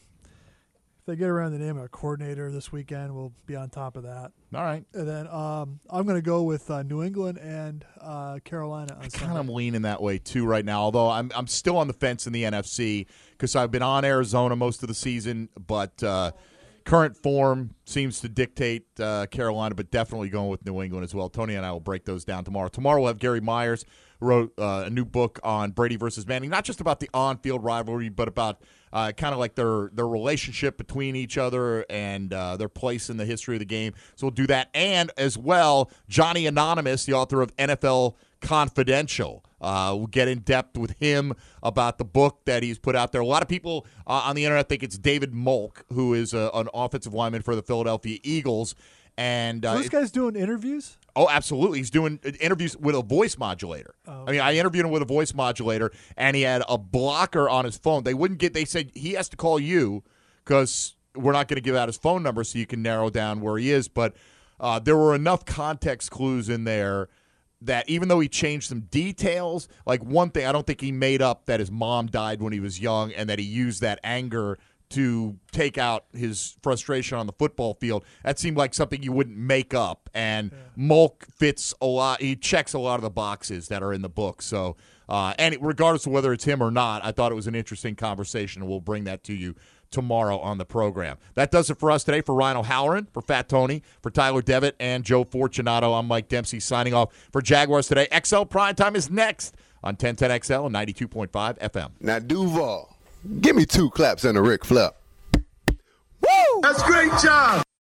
if they get around the name of a coordinator this weekend, we'll be on top of that. All right. And then um, I'm going to go with uh, New England and uh, Carolina on I Sunday. kind of leaning that way too right now, although I'm I'm still on the fence in the N F C because I've been on Arizona most of the season, but uh, current form seems to dictate uh, Carolina, but definitely going with New England as well. Tony and I will break those down tomorrow. Tomorrow we'll have Gary Myers, who wrote uh, a new book on Brady versus Manning, not just about the on-field rivalry, but about uh, kind of like their, their relationship between each other and uh, their place in the history of the game. So we'll do that. And as well, Johnny Anonymous, the author of N F L Confidential. Uh, we'll get in depth with him about the book that he's put out there. A lot of people uh, on the internet think it's David Molk, who is a, an offensive lineman for the Philadelphia Eagles. And uh, So this it- guy's doing interviews? Oh, absolutely. He's doing interviews with a voice modulator. Oh, I mean, I interviewed him with a voice modulator, and he had a blocker on his phone. They wouldn't get – they said he has to call you because we're not going to give out his phone number so you can narrow down where he is. But uh, there were enough context clues in there that even though he changed some details, like one thing, I don't think he made up that his mom died when he was young and that he used that anger to take out his frustration on the football field. That seemed like something you wouldn't make up. And yeah. Mulk fits a lot. He checks a lot of the boxes that are in the book. So, uh, and regardless of whether it's him or not, I thought it was an interesting conversation, and we'll bring that to you tomorrow on the program. That does it for us today. For Ryan O'Halloran, for Fat Tony, for Tyler Devitt, and Joe Fortunato, I'm Mike Dempsey signing off for Jaguars Today. X L Prime Time is next on ten ten X L and ninety-two point five F M. Now, Duval, give me two claps and a Ric Flair. Woo! That's a great job.